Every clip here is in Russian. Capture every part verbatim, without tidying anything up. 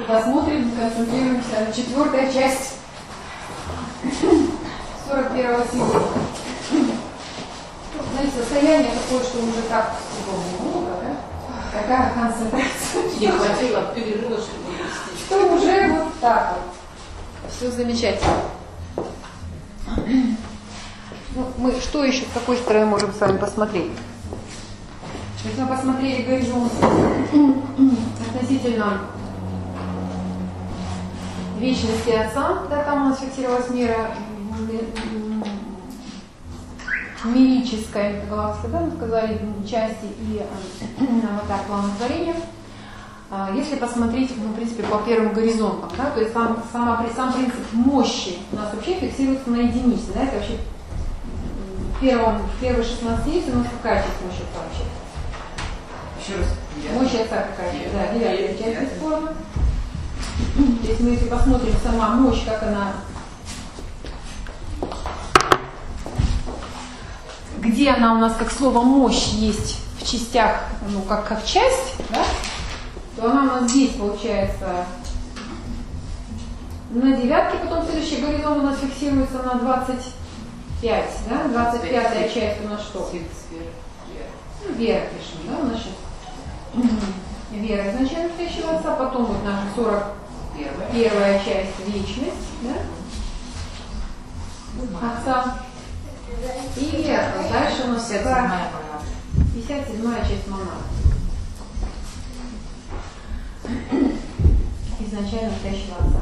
посмотрим, концентрируемся на четвертая часть сорок первого символа. Знаете, состояние такое, что уже так много, да? Такая концентрация. Не хватило перерыва, чтобы вести. Что уже вот так вот. Все замечательно. Ну, мы что еще, с какой стороны можем с вами посмотреть? Если мы посмотрели горизонт относительно вечности Отца, да, там у нас фиксировалась мера мирическая галактика, да, мы сказали, части и аватар плана творения. Если посмотреть, ну, в принципе, по первым горизонтам, да, то есть сам, сама, сам принцип мощи у нас вообще фиксируется на единице, да, это вообще в первом, в первой шестнадцати у нас какая часть мощи Отца вообще? Еще раз. Мощь Отца какая? Да, девятая часть бесспорно. То есть мы, если посмотрим сама мощь, как она, где она у нас, как слово мощь есть в частях, ну, как, как часть, да, то она у нас здесь получается на девятке, потом следующий горизонт у нас фиксируется на двадцать пять, да, двадцать пятая часть у нас что? Ну, вера пишем, да, у нас сейчас вера изначально настоящего Отца, потом вот наша сорок первая часть вечность, да, Отца. И дальше у нас пятьдесят седьмая часть монада. Изначально настоящего Отца.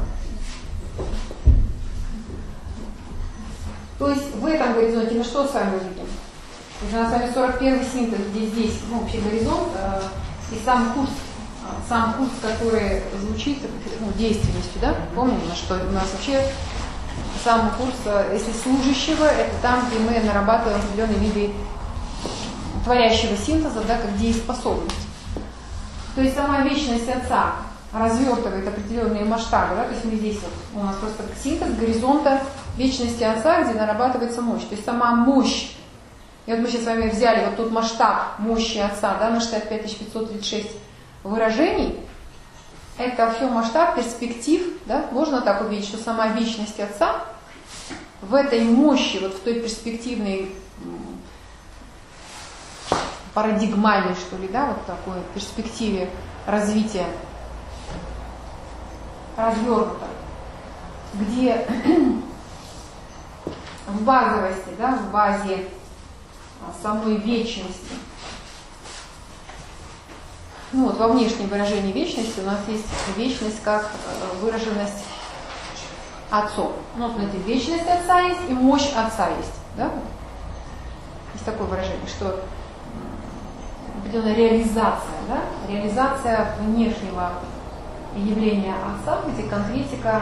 То есть в этом горизонте мы что с вами увидим? У нас с вами сорок первый синтез, где здесь, ну, общий горизонт, э, и сам курс, э, сам курс, который звучит, ну, действенностью, да? Помним, что у нас вообще сам курс, э, если служащего, это там, где мы нарабатываем определенные виды творящего синтеза, да, как дееспособность. То есть сама вечность Отца развертывает определенные масштабы, да? То есть мы здесь вот, у нас просто синтез горизонта вечности Отца, где нарабатывается мощь. То есть сама мощь. И вот мы сейчас с вами взяли вот тот масштаб мощи Отца, да, на шестьдесят пять тысяч пятьсот тридцать шесть выражений. Это все масштаб перспектив, да, можно так увидеть, что сама вечность Отца в этой мощи, вот в той перспективной, парадигмальной, что ли, да, вот такой перспективе развития развернута, где в базовости, да, в базе самой вечности. Ну вот во внешнем выражении вечности у нас есть вечность как выраженность Отцом. Ну вот смотрите, вечность Отца есть и мощь Отца есть. Да? Есть такое выражение, что определенная реализация, да? Реализация внешнего явления Отца, где конкретика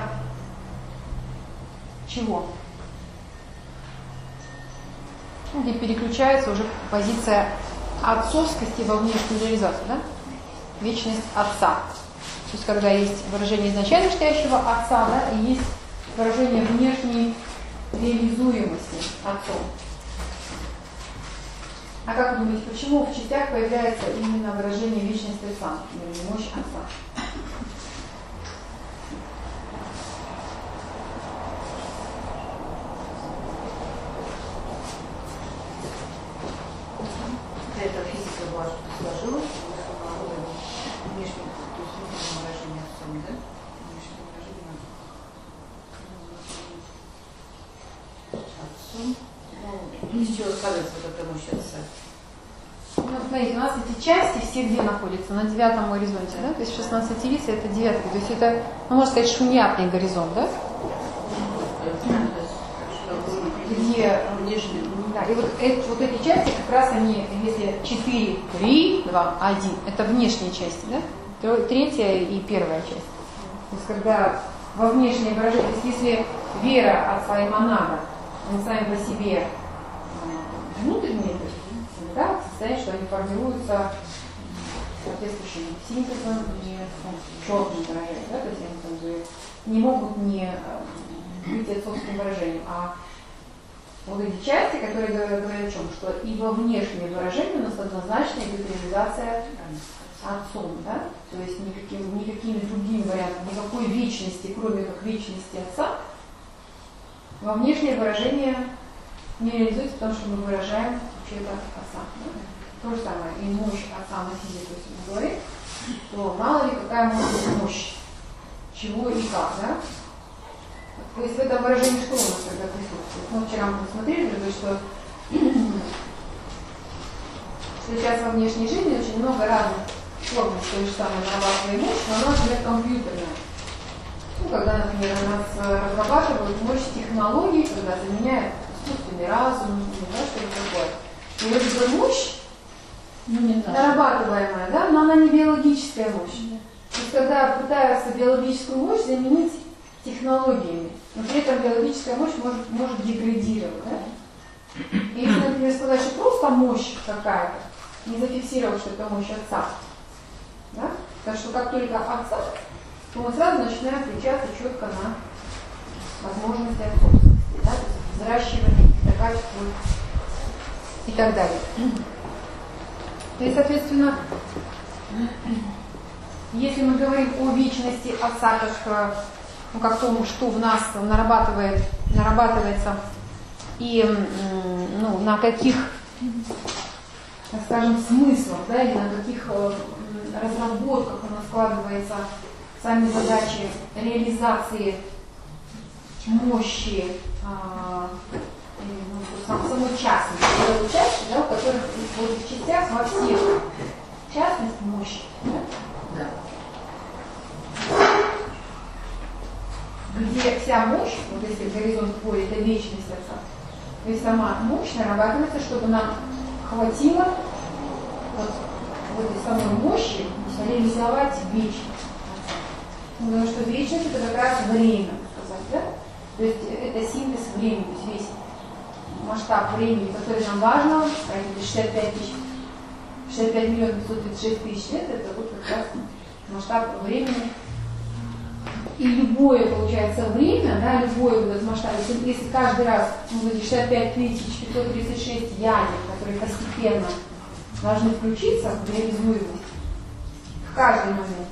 чего? Где переключается уже позиция отцовскости во внешнюю реализацию, да? Вечность Отца. То есть когда есть выражение изначально стоящего Отца, да, и есть выражение внешней реализуемости Отцом. А как вы думаете, почему в частях появляется именно выражение вечности Отца, или мощь Отца? Это физика была, что сложилась, внешнее, то есть внутреннее выражение Отцом, да? Внешнее выражение Отцом. Ну, из чего складывается вот эта мощь Отца? Ну, смотрите, у нас эти части все где находятся? На девятом горизонте, да? То есть шестнадцати лица это девятый. То есть это, ну, можно сказать, шумятный горизонт, да? Где внешне. Да, и вот, это, вот эти части как раз они, если четыре, три, два, один, это внешние части, да? Третья и первая часть. То есть когда во внешнее выражение, то есть если вера Отца и монада, они сами по себе внутренние, да, состояние, что они формируются соответствующим синтезом и четким выражением, да? То есть они как бы не могут не быть отцовским выражением, а вот эти части, которые говорят о чем, что и во внешнем выражении у нас однозначно идет реализация Отцом, да? То есть никаким, никакими другими вариантами никакой вечности, кроме как вечности Отца, во внешнее выражение не реализуется, потому что мы выражаем вообще-то Отца. Да? То же самое, и мощь Отца на себе, то есть он говорит, то мало ли какая может быть мощь, чего и как, да? То есть в этом выражении что у нас тогда присутствует? Мы вчера мы посмотрели, что, что сейчас во внешней жизни очень много разных форм той же самой нарабатываемой мощи, но она, например, компьютерная. Ну, когда, например, у нас разрабатывают мощь технологий, когда заменяют искусственный разум, да, что-то такое. И вот эта мощь, ну, не нарабатываемая, да, но она не биологическая мощь. Да. То есть когда пытаются биологическую мощь заменить технологиями, но при этом биологическая мощь может, может деградировать. Да? И если, например, сказать, что просто мощь какая-то, не зафиксировать, что это мощь Отца, да? Потому что как только Отца, то мы сразу начинаем включаться четко на возможности отцовскости, да? То есть взращивание каких-то качеств и так далее. И, соответственно, если мы говорим о вечности Отца, как, ну, как том, что в нас нарабатывает, нарабатывается и ну, на каких, так скажем, смыслах, да, или на каких разработках у нас складываются сами задачи реализации мощи а, ну, самой частности, части, да, в которых в этих частях во всех частность мощи. Да? Где вся мощь, вот если горизонт поля, это вечность Отца, то есть сама мощь нарабатывается, чтобы нам хватило вот, вот этой самой мощи реализовать вечность. Потому что вечность это как раз время, сказать, да? То есть это синтез времени, то есть весь масштаб времени, который нам важно, эти шестьдесят пять тысяч, шестьдесят пять миллионов пятьсот тридцать шесть тысяч лет, это вот как раз масштаб времени. И любое, получается, время, да, любое вот этот масштаб, если, если каждый раз ну, эти шестьдесят пять тысяч пятьсот тридцать шесть ядер, которые постепенно должны включиться в реализуемость в каждый момент.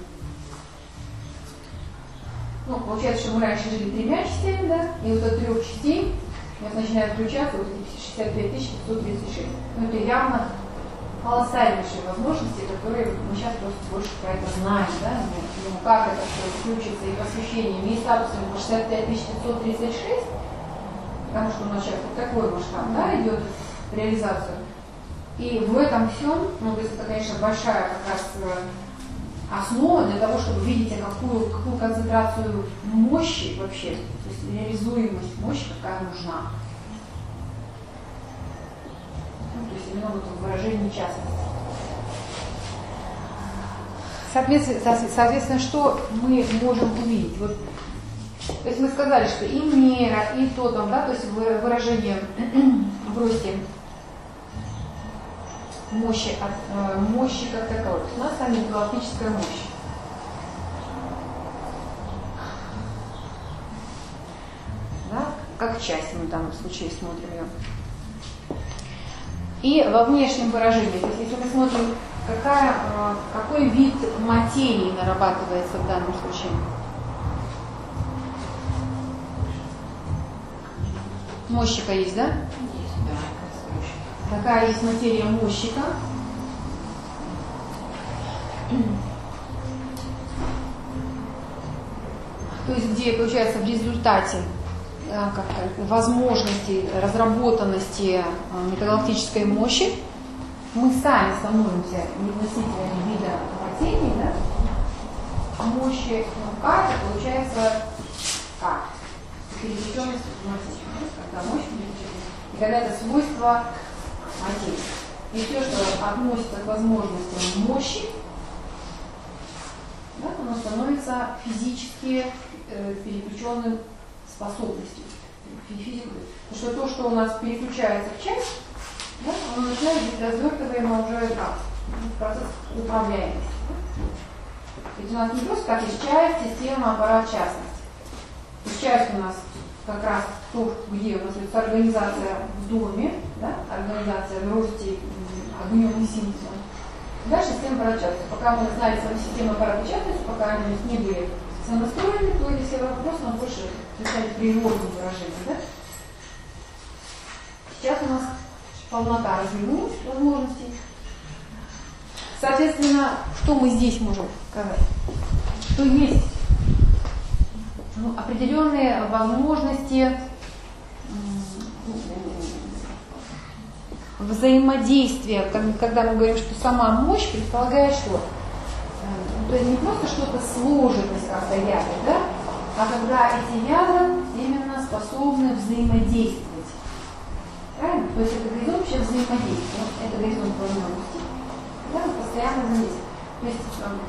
Ну, получается, что мы раньше жили тремя частями, да, и вот от трех частей у нас начинают включаться вот эти шестьдесят пять тысяч пятьсот тридцать шесть. Ну, это явно колоссальнейшие возможности, которые мы сейчас просто больше про это знаем, да, ну, как это все включится и посвящением, и статусом шестьдесят пять тысяч пятьсот тридцать шесть, потому что у нас сейчас вот такой масштаб, да, идет в реализацию. И в этом всем, ну, то есть это, конечно, большая как раз основа для того, чтобы видеть, какую, какую концентрацию мощи вообще, то есть реализуемость мощи, какая нужна. Ну, то есть именно вот в выражении частности. Соответственно, соответственно, что мы можем увидеть? Вот, то есть мы сказали, что и мера, и то там, да, то есть выражение в росте мощи, от, мощи как таковой. У нас с вами галактическая мощь. Да? Как часть мы в данном случае смотрим ее. И во внешнем выражении, то есть если мы смотрим, какая, какой вид материи нарабатывается в данном случае. Мощика есть, да? Такая есть материя мощика. То есть где, получается, в результате да, возможности, разработанности метагалактической мощи мы сами становимся носителями вида материи, да? Мощи К, это получается К. Пересеченность в материи. Когда мощь пересеченность. И когда это свойство материи. И все, что относится к возможностям мощи, да, оно становится физически э, переключенным способностью. Физику. Потому что то, что у нас переключается в часть, да, оно начинает быть развертываемо уже как процесс управляемости. Ведь у нас не просто как есть часть, система, аппарат, частность. То есть часть у нас как раз то, где у нас есть организация в доме, да, организация в росте огнем и синтезом. Дальше система аппарат частности. Пока мы знали свою систему аппарата частности, пока они не были сонастроены, то если вопрос у нас больше включает природные выражения, да? Сейчас у нас полнота развернулась возможностей. Соответственно, что мы здесь можем сказать? Что есть ну, определенные возможности взаимодействия, когда мы говорим, что сама мощь предполагает что? То есть не просто что-то сложилось как-то ядра, да? А когда эти ядра именно способны взаимодействовать. Правильно? То есть это горизонт вообще взаимодействия. Вот это горизонт возможностей. Да, постоянно взаимодействие. То есть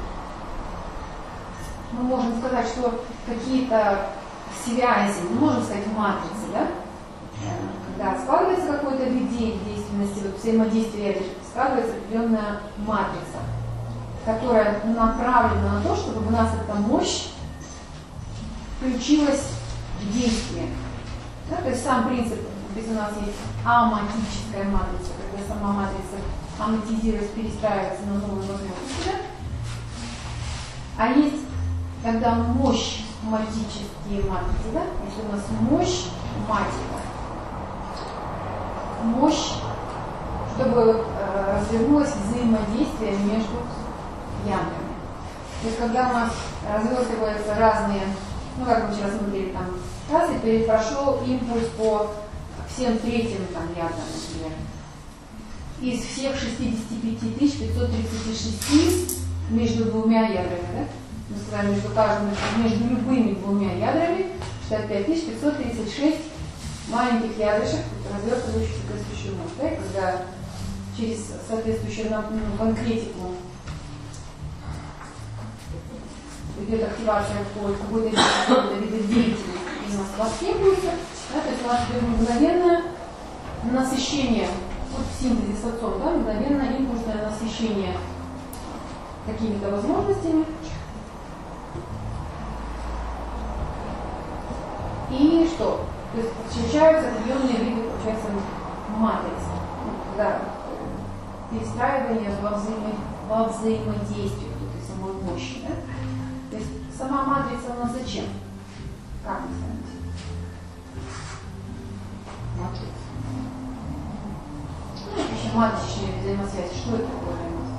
мы можем сказать, что какие-то связи, мы можем сказать матрицы, да? Когда складывается какой-то вид действенности, вот взаимодействие ядер, складывается определенная матрица, которая направлена на то, чтобы у нас эта мощь включилась в действие. Да? То есть сам принцип, если у нас есть аматическая матрица, когда сама матрица аматизируется, перестраивается на новые возможности, да? А есть, когда мощь матические матрицы, да? Если у нас мощь матика, мощь, чтобы э, развернулось взаимодействие между ядрами. То есть когда у нас развертываются разные, ну как мы вчера смотрели, там, раз и прошел импульс по всем третьим там, ядрам, например, из всех шестидесяти пяти тысяч пятисот тридцати шести между двумя ядрами, да? Мы сказали, между каждым, между любыми двумя ядрами шестьдесят пять тысяч пятьсот тридцать шесть маленьких ядрышек, развертывающихся к соответствующему мощь, да? Когда через соответствующую ну, конкретику идет активация по какой-то виде деятельности, и у нас востребуется, да, то есть у нас идет мгновенное насыщение, вот в синтезе с отцом, да, мгновенное импульсное насыщение какими-то возможностями. И что? То есть встречаются определенные виды, получается, матрицы, да, перестраивание во, взаимо... во взаимодействии этой самой мощи, да? То есть сама матрица у нас зачем? Как вы ставите? Матрица. Ну, еще матричные взаимосвязи. Что это такое для нас?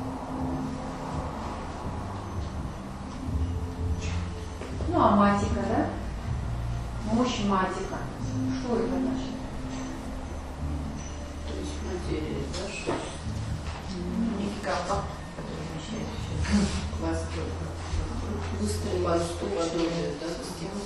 Ну, а матика, да? Мощь матика. Что это значит? То есть материя, да, что некий компакт, который вмещает все классы, выстроить, да, систему.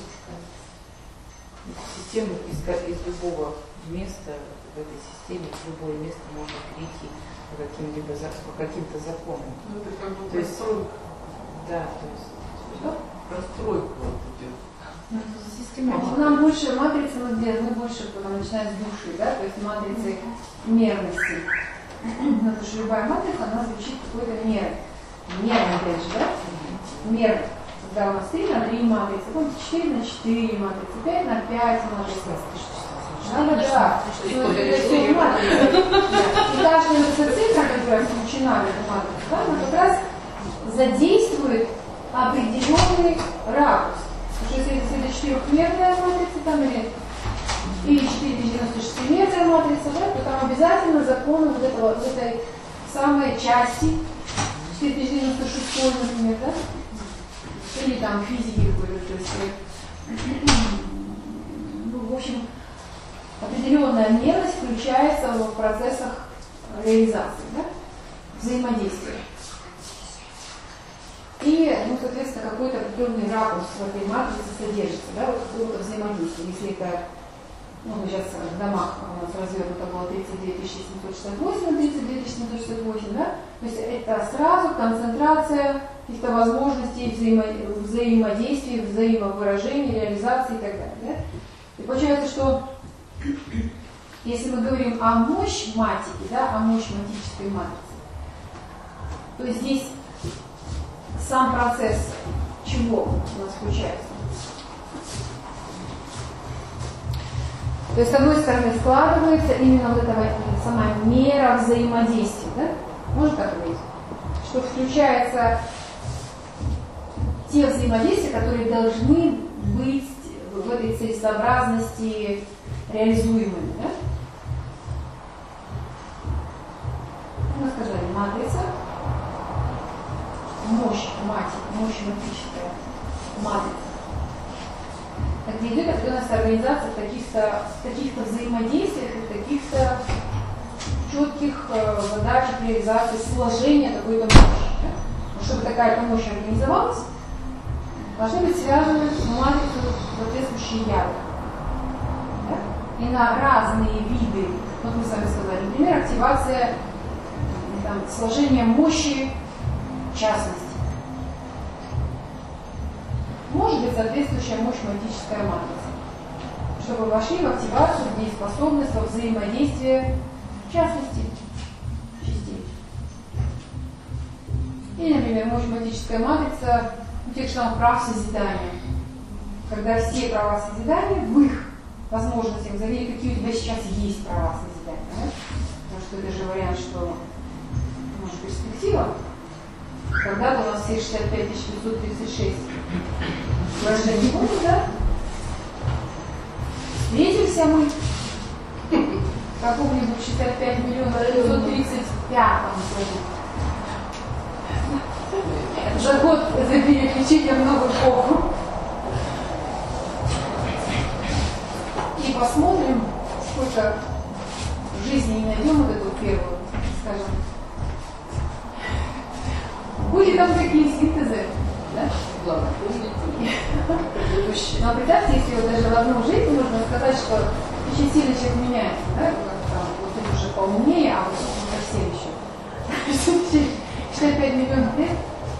Систему из, из любого места в этой системе, в любое место можно перейти по каким-либо по каким-то законам. Ну, это как бы то есть, простройка. да, то есть Что? Простройка вот идет. Нам больше матрицы, мы, где, мы больше начинаем с души, да, то есть матрицы мерности. Потому что любая матрица, она звучит какой-то мерой. Мерно, опять же, да? Мерно. Когда у нас три на три матрицы, потом четыре на четыре матрицы, пять на пять матрицы. Надо, да. Это все матрицы. И каждая цифра, которая включена в эту матрицу, да, она как раз задействует определенный ракурс. Потому что если это четырехмерная матрица, там, или, или четыре тысячи девяносто шестимерная матрица, да, то там обязательно законы вот, этого, вот этой самой части четыре тысячи девяносто шесть, например, да? Или там физики какой-то, то есть, ну, в общем, определенная мерность включается в процессах реализации, да? Взаимодействия. И, ну, соответственно, какой-то определенный ракурс в этой матрице содержится, да, вот какого-то взаимодействия. Если это, ну, сейчас в домах у нас развернуто было тридцать две тысячи семьсот шестьдесят восемь на тридцать две тысячи семьсот шестьдесят восемь, да, то есть это сразу концентрация каких-то возможностей взаимо... взаимодействия, взаимовыражения, реализации и так далее, да. И получается, что если мы говорим о мощи матики, да, о мощи матической матрицы, то здесь сам процесс чего у нас включается? То есть, с одной стороны, складывается именно вот эта самая мера взаимодействия, да? Можно так говорить? Что включается те взаимодействия, которые должны быть в этой целесообразности реализуемыми. Да? Мы сказали, матрица, мощь, мать, мощь математическая, матрица. Так где идет определенная организация в каких-то, каких-то взаимодействиях и каких-то четких э, задачах реализации сложения какой-то мощи. Да? Чтобы такая мощь организовалась, должны быть связаны матрицы соответствующие ядра. Да? И на разные виды, вот мы с вами сказали, например, активация там, сложения мощи в частности. Может быть соответствующая мощь математическая матрица, чтобы вошли в активацию дееспособность во взаимодействие в частности частей. Или, например, мощь математическая матрица у тех же самых прав созидания. Когда все права созидания в их возможностях завели, какие у тебя сейчас есть права созидания. Да? Потому что это же вариант, что может перспектива. Когда-то у нас все шестьдесят пять тысяч пятьсот тридцать шесть выражений помню, да? Встретимся мы в каком-нибудь шестьдесят пять миллионов пятьсот тридцать пятом году. За год за переключением новых эпоху. И посмотрим, сколько в жизни не найдем вот эту первую, скажем. Были там такие синтезы, да? Главное, но представьте, если вот даже в одну жизнь можно сказать, что очень сильно человек меняется, да? Там, вот это уже поумнее, а вот совсем еще. шестьдесят пять миллионов лет.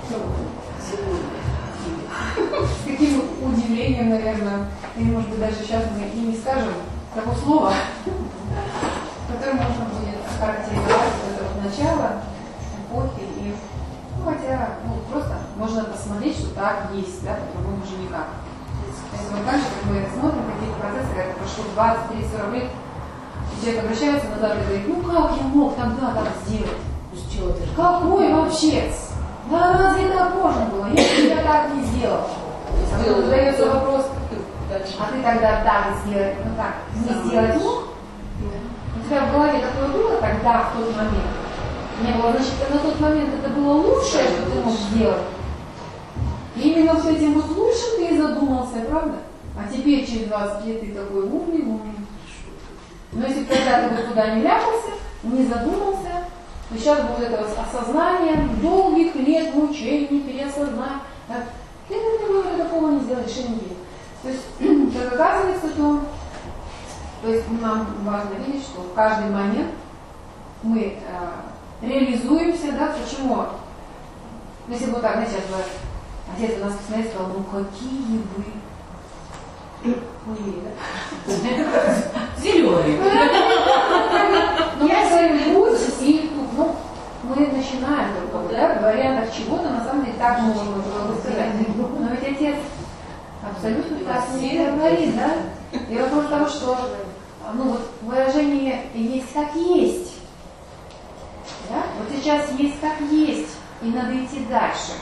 С каким удивлением, наверное, или может быть даже сейчас мы и не скажем того слова, которое можно будет охарактеризовать это вот начало эпохи. И, ну, хотя, ну, просто можно посмотреть, что так есть, да, по-другому же никак. Если мы так же, как мы смотрим какие-то процессы, когда прошло двадцать, тридцать, сорок лет, и человек обращается назад и говорит, ну как я мог тогда так сделать? Какой вообще? Да разве так можно было? Если я так не сделал. А тут задается вопрос, а ты тогда так сделать, ну как, не сделать мог? У тебя в голове такое было тогда, в тот момент? Не было, значит, на тот момент это было лучшее, что ты мог сделать. И именно с этим вот лучше ты и задумался, правда? А теперь через двадцать лет ты такой умный, умный. Но если когда ты вот туда не ляпался, не задумался, то сейчас будет это осознание долгих лет мучений, переосознания. Ты наверное, такого не сделаешь и не видишь. То есть, как оказывается, то, то есть нам важно видеть, что в каждый момент мы э, реализуемся, да, почему? Если бы вот так, знаете, сейчас бы отец у нас посмотрел и сказал, ну какие вы хуи, да? Зеленый. Ну, я говорю, будь и ну, мы начинаем только, да, в вариантах чего-то, на самом деле, так можно было бы сказать. Но ведь отец абсолютно так не говорит, да? И вопрос в том, что ну, вот, выражение есть как есть. Да? Вот сейчас есть как есть, и надо идти дальше.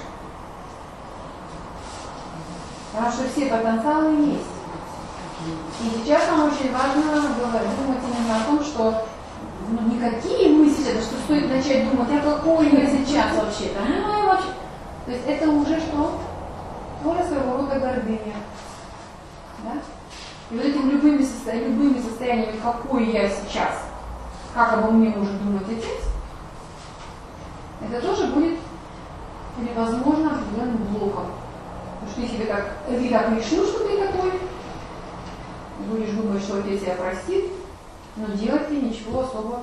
Потому что все потенциалы есть. И сейчас нам очень важно думать именно о том, что ну, никакие мысли, да, что стоит начать думать, а какой я сейчас вообще-то, ну вообще. То есть это уже что? Тоже своего рода гордыня. Да? И вот этими любыми, состо... любыми состояниями, какой я сейчас, как обо мне может думать отец, это тоже будет или возможно определенным блоком. Потому что если ты так, ты так решил, что ты такой, будешь думать, что отец тебя простит, но делать ли ничего особо.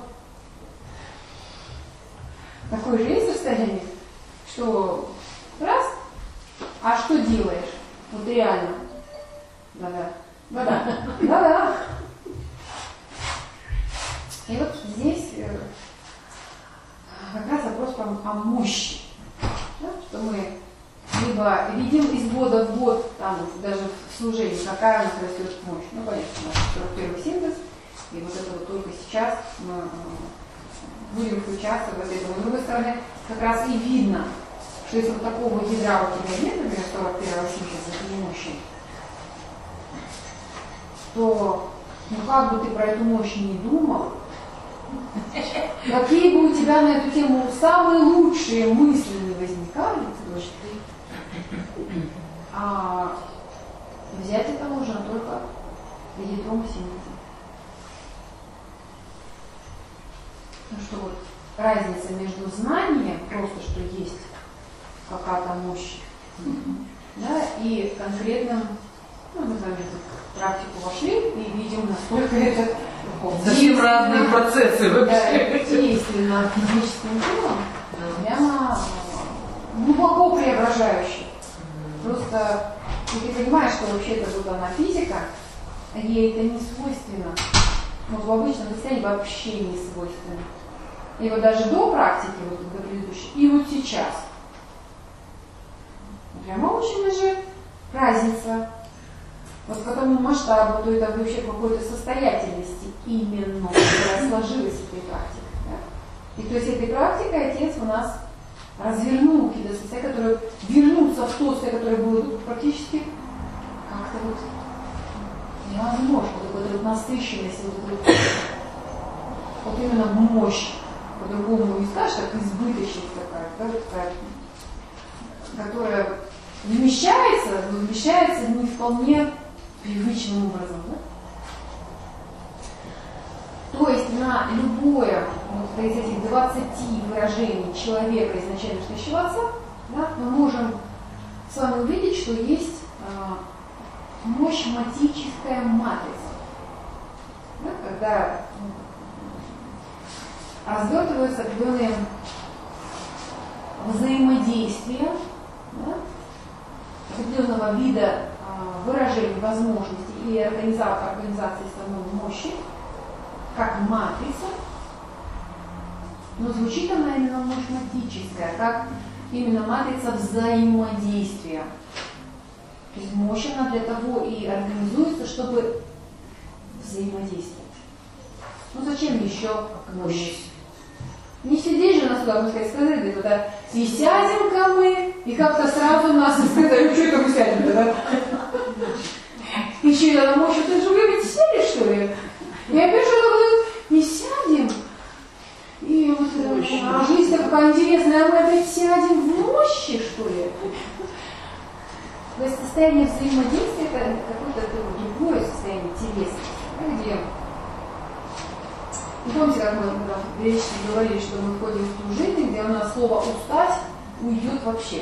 Такое же есть состояние, что раз, а что делаешь? Вот реально. Да-да. Да-да. Да-да. И вот здесь как раз вопрос о мощи. Да? Что мы либо видим из года в год, там, даже в служении, какая у нас растет мощь. Ну, понятно, у нас сорок первый синтез, и вот это вот только сейчас мы будем включаться в это. Но, с другой стороны, как раз и видно, что если вот такого ядра у тебя нет, например, сорок первого синтеза, ты не мужчина, то ну как бы ты про эту мощь не думал, какие бы у тебя на эту тему самые лучшие мысли не возникали, а взять это можно только ядром синтеза. Ну что вот разница между знанием, просто что есть какая-то мощь, да, и конкретным, ну, мы с вами в практику вошли и видим, насколько это совсем разные процессы вообще. Действенно физическим телом, прямо глубоко преображающий. Просто ты понимаешь, что вообще-то вот она физика, ей это не свойственно. Вот в обычном состоянии вообще не свойственно. И вот даже до практики, вот до предыдущей, и вот сейчас. Прямо очень же разница. Вот к этому масштабу, то это вообще какой-то состоятельности именно, которая сложилась в этой практике. Да? И то есть этой практикой Отец у нас развернул какие-то состояния, которые вернутся в то состояние, которое было тут практически как-то вот невозможно. Вот эта вот насыщенность, вот, вот, вот именно мощь, по-другому не скажешь, как избыточность такая, да, вот такая, которая вмещается, но вмещается не вполне привычным образом. Да? То есть на любое вот, из этих двадцати выражений человека изначально что отца, да, мы можем с вами увидеть, что есть э, мощь-матическая матрица. Да, когда развертываются определенные взаимодействия, да, определенного вида а, выражений возможностей и организации, организации самой мощи, как матрица, но звучит она именно мощь-матическая, как именно матрица взаимодействия. То есть мощь она для того и организуется, чтобы взаимодействовать. Ну зачем еще мощь? Не сидеть же нас сюда, мы сказали, туда, и сядем-ка мы, и как-то сразу нас сказали, что это мы сядем-то, да? И что, это на мощь, это же вы ведь сели, что ли? И опять что-то говорит, и сядем, и вот, а жизнь такая интересная, а мы опять сядем в мощи, что ли? То есть состояние взаимодействия, это какое-то другое состояние телесности, где... И помните, как мы периодически говорили, что мы входим в ту жизнь, где у нас слово «устать» уйдет вообще.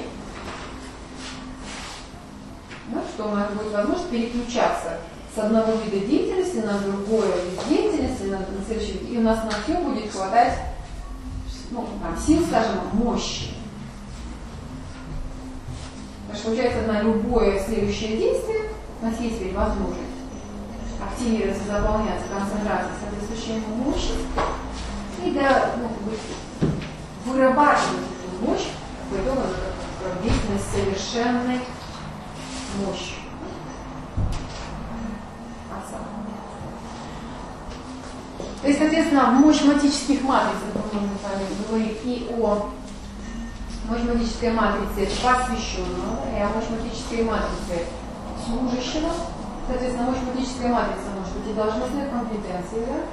Да, что у нас будет возможность переключаться с одного вида деятельности на другое вид деятельности, на, на следующий вид. И у нас на все будет хватать ну, там, сил, скажем, мощи. Потому что получается на любое следующее действие у нас есть теперь возможность активироваться, заполняться концентрацией соответствующей мощи и да, ну, вырабатывать эту мощь по итогу как деятельность совершенной мощи Отца. То есть, соответственно, мощь матических матриц, мы можем с вами говорить и о мощь-матической матрице посвященного, и о мощь-матической матрице служащего. Соответственно, мощь-матическая матрица может быть и должностной компетенции, да?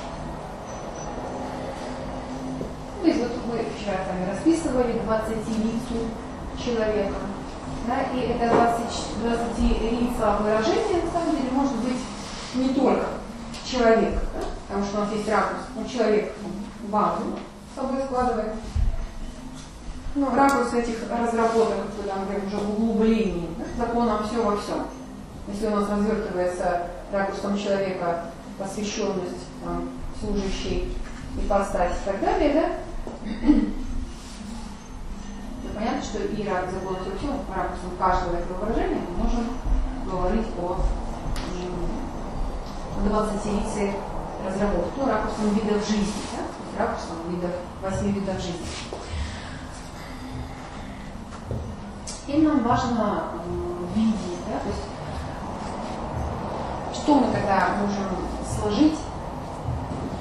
То есть вот мы вчера с вами расписывали двадцатилицу человека, да? И это двадцатилица выражение, на самом деле, может быть не только человек, да? Потому что у нас есть ракурс, он человек базу с собой складывает. Ну, ракурс этих разработок, как мы там говорим, уже в углублении, да? Законом все во всем. Если у нас развертывается ракурсом человека посвященность, там, служащий, ипостась и так далее, да? То понятно, что и ракурс закона всего всего, ракурсом каждого этого выражения мы можем говорить о двадцатилице разработки, ну, ракурсом видов жизни, да? Ракурсом видов, восьми видов жизни. И нам важно э, видеть, да, то есть что мы тогда можем сложить?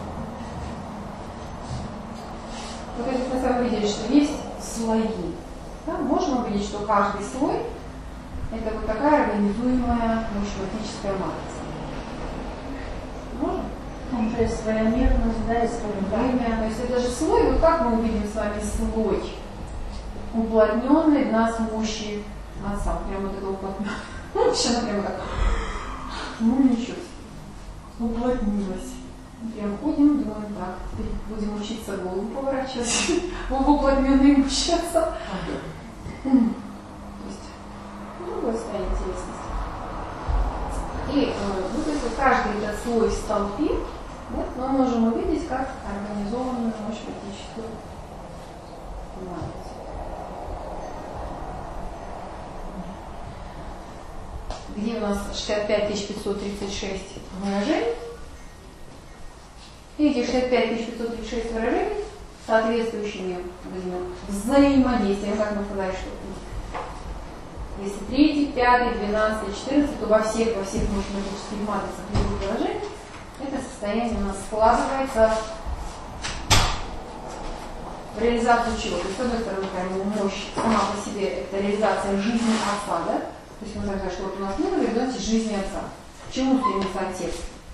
Вот здесь мы с вами видели, что есть слои. Да? Можно увидеть, что каждый слой – это вот такая организуемая мощно-математическая матрица. Можно? Он то есть своемерность, да, и свое Время. То есть это же слой, вот как мы увидим с вами слой, уплотненный в нас мощи Отца. Прямо вот это уплотненное. Ну, вообще она прямо так. Ну, ничего себе. Уплотнилась. Прям ходим, думаем, так, теперь будем учиться голову поворачивать, в уплотненные мощи Отца. То есть, другое состояние интересности. И э, вот если каждый этот слой в столпе, да, мы можем увидеть, как организованную мощно-математическую матрицу. Где у нас шестьдесят пять тысяч пятьсот тридцать шесть выражений. И эти шестьдесят пять тысяч пятьсот тридцать шесть выражений соответствующими взаимодействием, как мы сказали, что если третий, пятый, двенадцатый, четырнадцатый, то во всех, во всех мощно-математических матрицах любых выражений это состояние у нас складывается в реализацию чего? То есть, с одной стороны, мощь сама по себе это реализация жизни Отца, да? То есть можно сказать, что вот у нас мы на горизонте жизни Отца. К чему стремится Отец?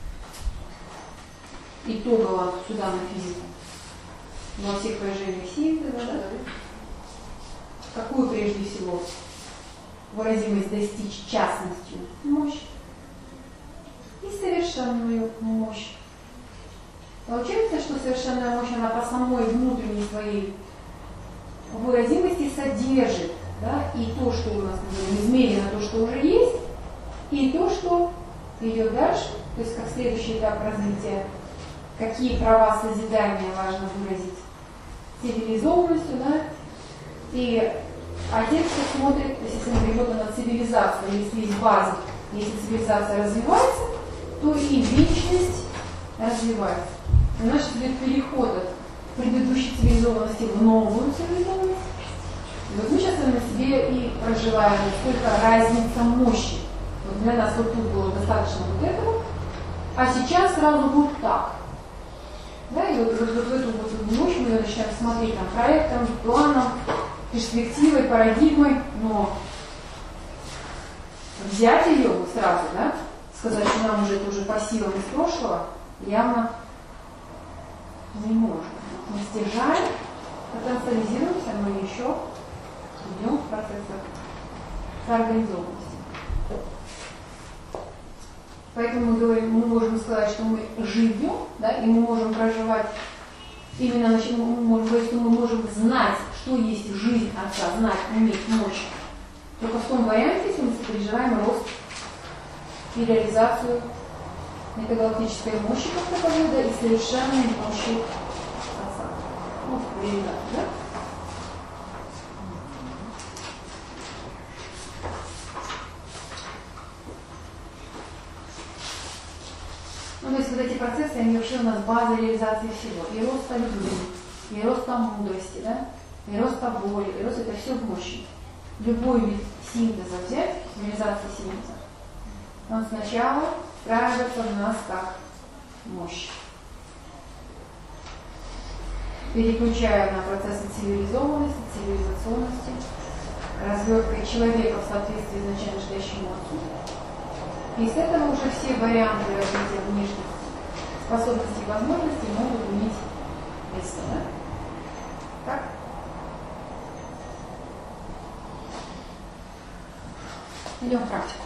Итогово сюда на физику. Во всех выражениях синтеза, да? Какую прежде всего выразимость достичь частностью? Мощь. И совершенную мощь. Получается, что совершенная мощь, она по самой внутренней своей выразимости содержит, да, и то, что у нас измерено, то, что уже есть, и то, что идет дальше, то есть как следующий этап развития, какие права созидания важно выразить цивилизованностью, да, и Отец смотрит, то есть если мы говорим на цивилизацию, если есть база, если цивилизация развивается, то и вечность развивается. И значит, идет переход от предыдущей цивилизованности в новую цивилизованность. И вот мы сейчас на себе и проживаем, сколько разница мощи. Вот для нас вот тут было достаточно вот этого, а сейчас сразу будет так. Да, и вот, вот, вот в эту вот мощь мы начинаем смотреть там, проектом, планом, перспективой, парадигмой, но взять ее вот сразу, да, сказать, что нам уже это уже по силам из прошлого, явно не можем. Мы стяжаем, потенциализируемся, но еще идем в процессах соорганизованности. Поэтому мы говорим, мы можем сказать, что мы живем, да, и мы можем проживать именно, значит, мы можем говорить, что мы можем знать, что есть жизнь Отца, знать, уметь, мощь. Только в том варианте, если мы переживаем рост и реализацию метагалактической мощи как таковой, да, и совершенной мощи Отца. Ну, реализация, да? Ну, то есть вот эти процессы, они вообще у нас база реализации всего. И роста любви, и роста мудрости, да? И роста воли, и рост это все в мощи. Любой вид синтеза взять, реализации синтеза, он сначала встраивается в нас как мощь. Переключая на процессы цивилизованности, цивилизационности, разверткой человека в соответствии изначально ждущему Отцу. И с этого уже все варианты развития внешних способностей и возможностей могут иметь место, да? Так? Идем в практику.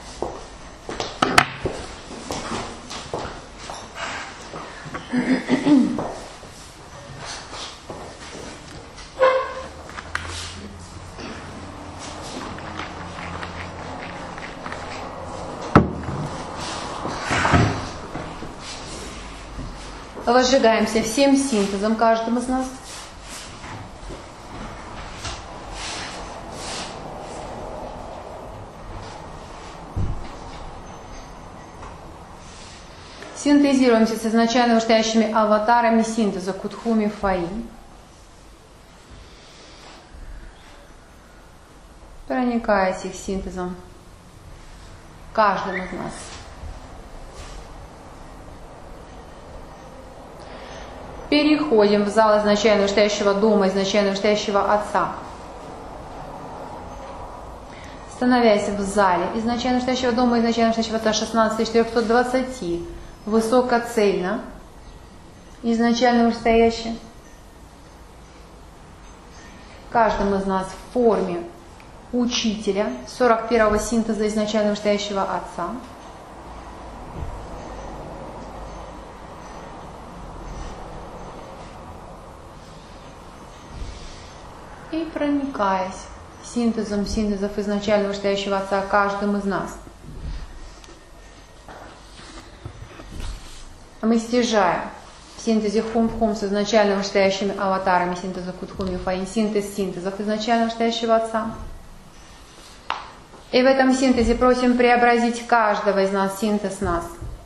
Возжигаемся всем синтезом, каждым из нас. Синтезируемся с изначально вышестоящими аватарами синтеза Кутхуми Фаин. Проникаясь их синтезом каждым из нас. Переходим в зал изначально вышестоящего дома, изначально вышестоящего Отца. становясь в зале изначально настоящего дома, изначально настоящего отца шестнадцать тысяч четыреста двадцать, высокоцельно, изначально настоящее, каждым из нас в форме учителя сорок первого синтеза изначально настоящего отца. И проникаясь синтезом синтезов изначального настоящего отца каждым из нас, мы стяжаем в синтезе хум-хум с изначально настоящими аватарами синтеза кутхум-юфаин, синтез синтезов изначально настоящего отца. И в этом синтезе просим преобразить каждого из нас, синтез нас,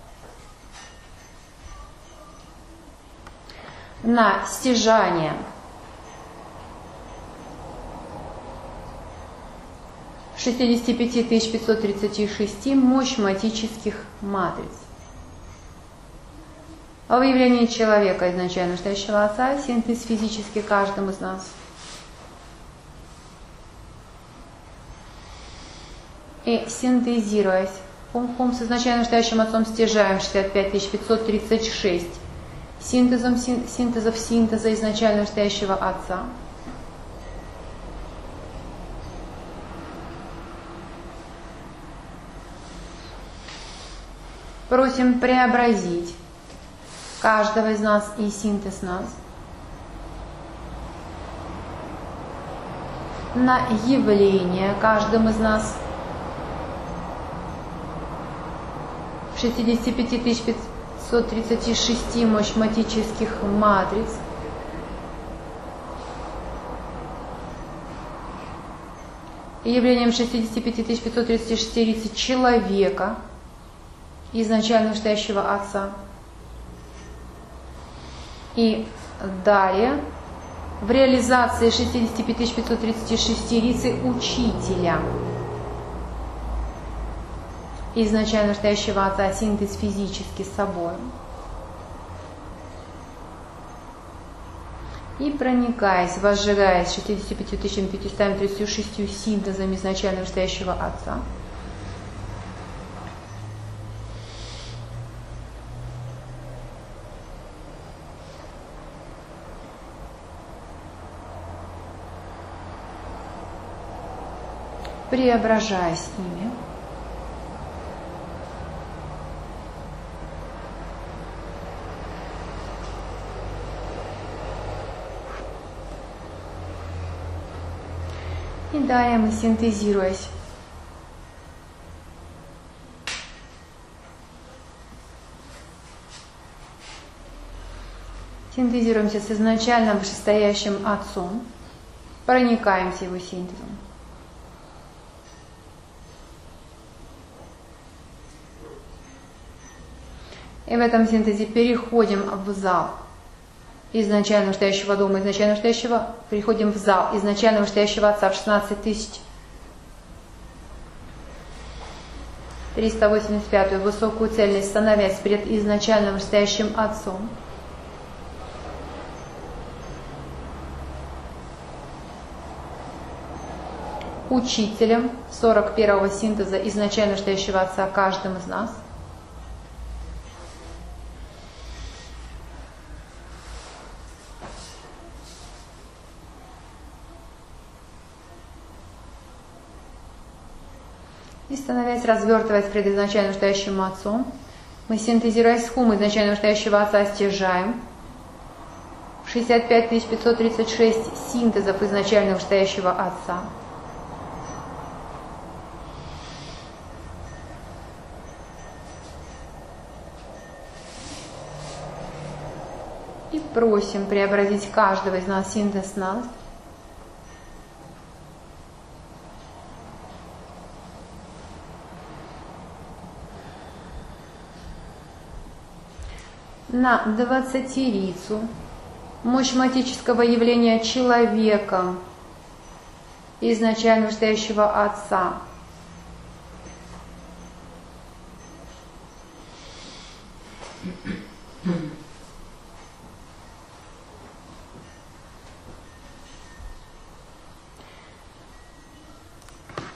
на стяжание шестьдесят пять тысяч пятьсот тридцать шесть мощматических матриц. О выявлении человека изначально настоящего отца, синтез физически каждым из нас. И синтезируясь, хум-хум с изначально настоящим отцом стяжаем шестьдесят пять тысяч пятьсот тридцать шесть синтезом син, синтезов синтеза изначально настоящего отца. Просим преобразить каждого из нас и синтез нас на явление каждым из нас шестьдесят пять тысяч пятьсот тридцать шесть мощматических матриц, и явлением шестьдесят пять тысяч пятьсот тридцать шесть лиц человека изначально настоящего отца. И далее в реализации шестьдесят пять тысяч пятьсот тридцать шесть лиц учителя изначально настоящего отца, синтез физически с собой. И проникаясь, возжигаясь шестьдесят пять тысяч пятьсот тридцать шесть синтезами изначально настоящего отца, преображаясь с ними, и далее мы, синтезируясь, синтезируемся с изначально вышестоящим отцом, проникаемся его синтезом. И в этом синтезе переходим в зал изначально настоящего дома, изначально настоящего, переходим в зал изначально настоящего отца в шестнадцать тысяч триста восемьдесят пять высокую цельность, становясь перед изначально настоящим отцом. Учителем сорок первого синтеза изначально настоящего отца каждым из нас. И становясь, развертываясь пред изначально настоящим отцом, мы, синтезируясь с хум изначально настоящего отца, стяжаем шестьдесят пять тысяч пятьсот тридцать шесть синтезов изначально настоящего отца. И просим преобразить каждого из нас, синтез нас, на двадцатирицу мощматического явления человека изначально настоящего отца.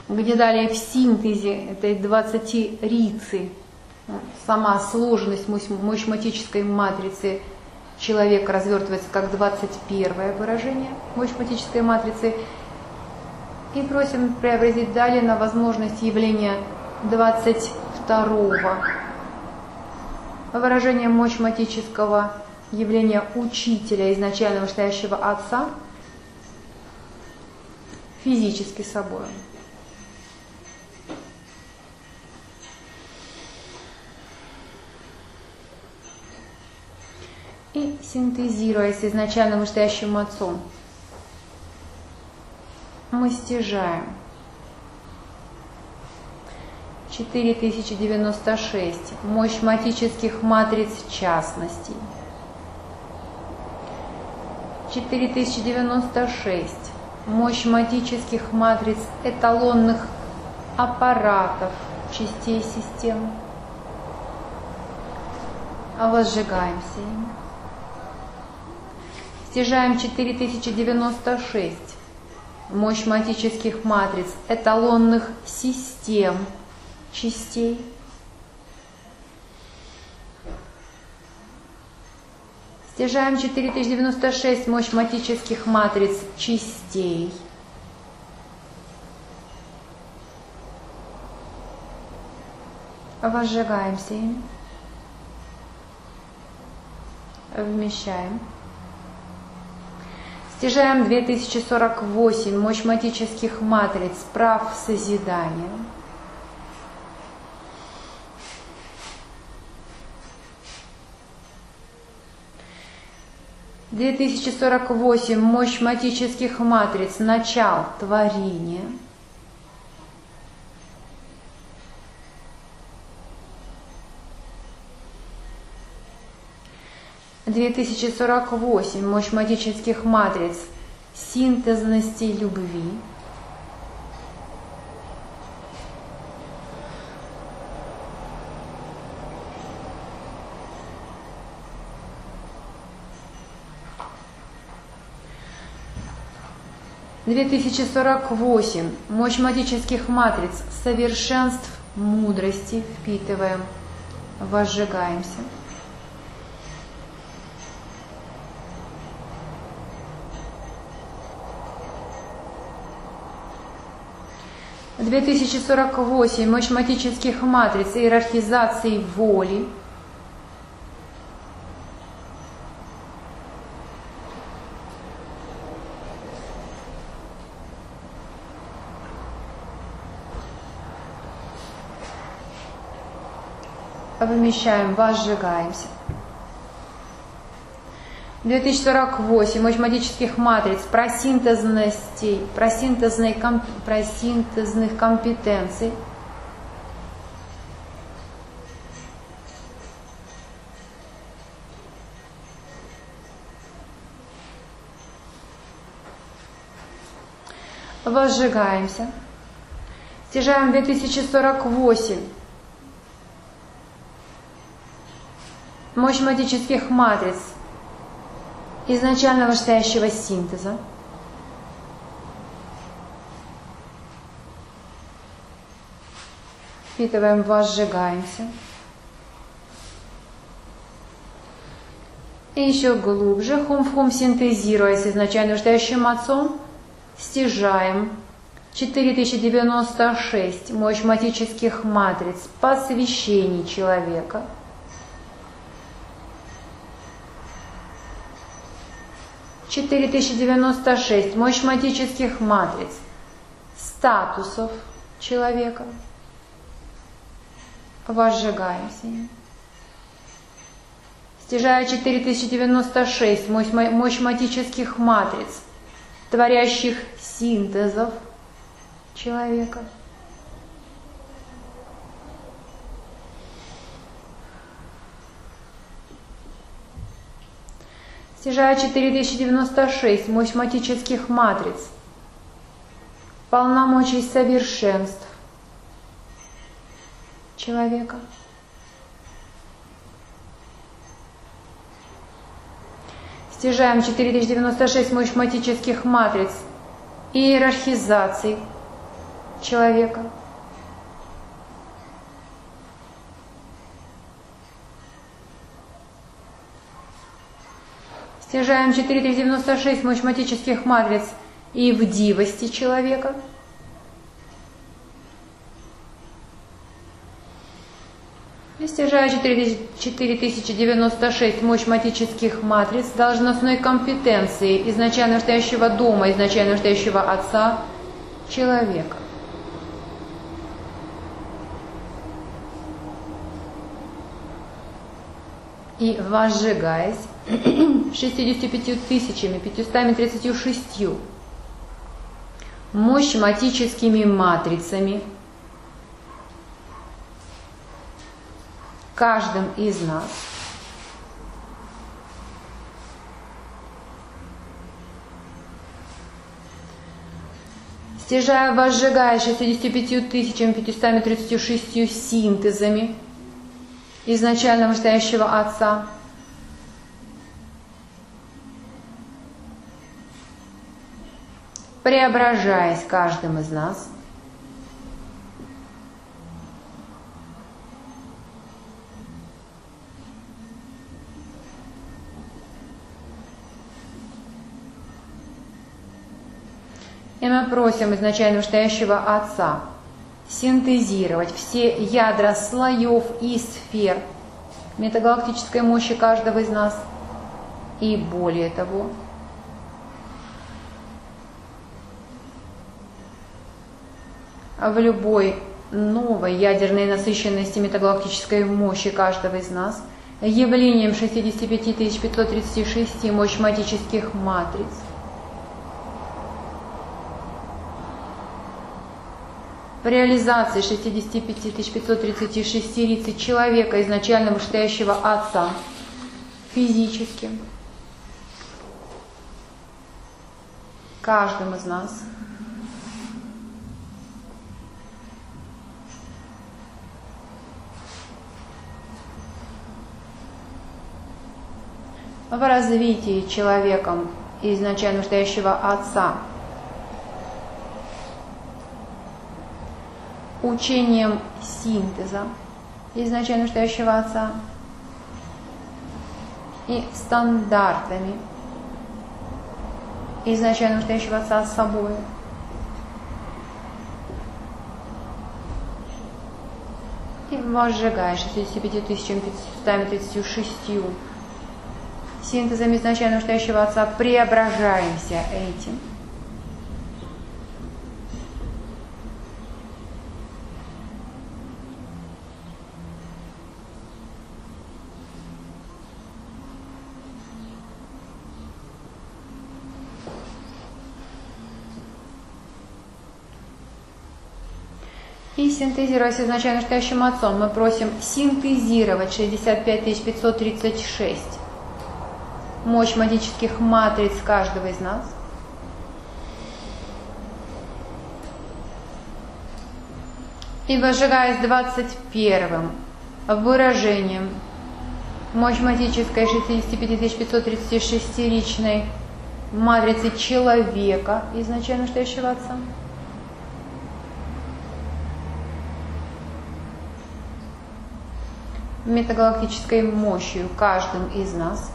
где далее в синтезе этой двадцатирицы сама сложность мощматической матрицы человека развертывается как двадцать первое выражение мощматической матрицы. И просим преобразить далее на возможность явления двадцать второго выражения мощматического явления учителя, изначально вышестоящего отца, физически собой. И синтезируя с изначально вышестоящим отцом, мы стяжаем четыре тысячи девяносто шесть мощматических матриц частностей, четыре тысячи девяносто шесть мощматических матриц эталонных аппаратов частей системы. Возжигаемся ими. Стяжаем четыре тысячи девяносто шесть мощматических матриц эталонных систем частей. Стяжаем четыре тысячи девяносто шесть мощматических матриц частей. Возжигаемся ими. Вмещаем. Стяжаем две тысячи сорок восемь мощматических матриц прав созидания. две тысячи сорок восемь мощматических матриц начал творения. две тысячи сорок восемь мощматических матриц синтезности любви. две тысячи сорок восемь мощматических матриц совершенств мудрости впитываем, возжигаемся. две тысячи сорок восемь мощматических матриц иерархизации воли. Вымещаем, возжигаемся. две тысячи сорок восемь мощматических матриц просинтезностей, просинтезной, комп, просинтезных компетенций. Возжигаемся. Стяжаем две тысячи сорок восемь мощматических матриц изначально вышестоящего синтеза. Впитываем, возжигаемся. И еще глубже, хум-хум синтезируя с изначально вышестоящим отцом, стяжаем четыре тысячи девяносто шесть мощматических матриц посвящений человека. четыре тысячи девяносто шесть мощматических матриц статусов человека. Возжигаемся. Стяжая четыре тысячи девяносто шесть мощматических матриц, творящих синтезов человека. Стяжая четыре тысячи девяносто шесть мощматических матриц, полномочий совершенств человека. Стяжаем четыре тысячи девяносто шесть мощматических матриц иерархизаций человека. Стяжаем четыре тысячи девяносто шесть мощь матических матриц и в дивости человека. И стяжая четыре тысячи девяносто шесть мощь матических матриц должностной компетенции изначально настоящего дома, изначально настоящего отца человека. И возжигаясь шестьюдесятью пятью тысячами пятьюстами тридцатью шестью мощматическими матрицами каждым из нас стяжая, возжигая шестьюдесятью пятью тысячами пятьюстами тридцатью шестью синтезами изначально настоящего Отца, преображаясь каждым из нас, и мы просим изначально настоящего Отца синтезировать все ядра слоев и сфер метагалактической мощи каждого из нас. И более того, в любой новой ядерной насыщенности метагалактической мощи каждого из нас явлением шестьдесят пять тысяч пятьсот тридцать шесть мощматических матриц в реализации шестьдесят пять тысяч пятьсот тридцать шесть лиц человека, изначально вышестоящего Отца, физическим, каждым из нас, в развитии человеком изначально вышестоящего Отца, учением синтеза изначально настоящего Отца и стандартами изначально настоящего Отца с собой. И возжигая шестьдесят пять тысяч пятьсот тридцать шесть синтезами изначально настоящего Отца преображаемся этим. И синтезируясь изначально настоящим Отцом, мы просим синтезировать шестьдесят пять тысяч пятьсот тридцать шесть мощь магических матриц каждого из нас. И возжигаясь двадцать первым выражением мощь магической шестьдесят пять тысяч пятьсот тридцать шесть личной матрицы человека, изначально настоящего Отца, метагалактической мощью каждым из нас,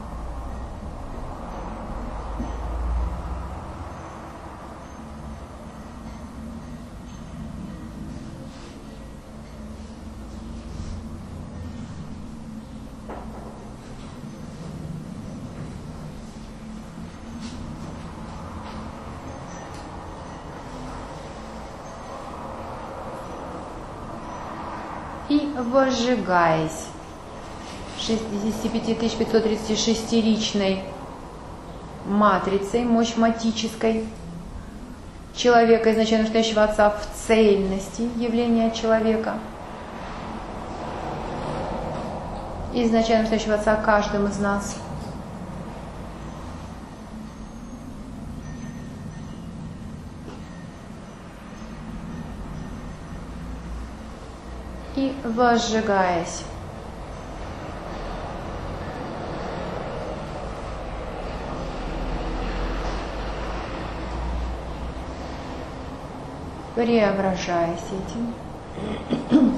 и возжигаясь шестьдесят пять тысяч пятьсот тридцать шесть личной матрицей, мощь матической человека, изначально настоящего Отца, в цельности явления человека, изначально настоящего Отца каждым из нас, и возжигаясь преображаясь этим.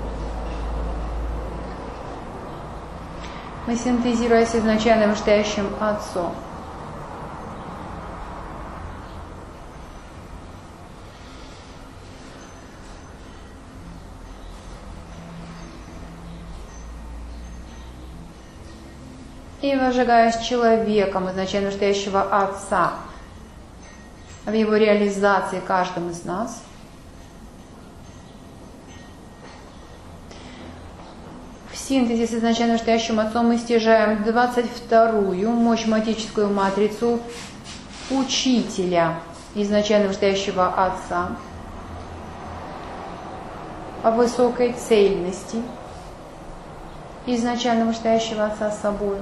Мы синтезируя с изначально вышестоящим Отцом. И возжигаясь человеком изначально вышестоящего Отца в его реализации каждым из нас, в синтезе с изначально вышестоящим Отцом мы стяжаем двадцать вторую мощь-матическую матрицу Учителя изначально вышестоящего Отца по высокой цельности изначально вышестоящего Отца с собой.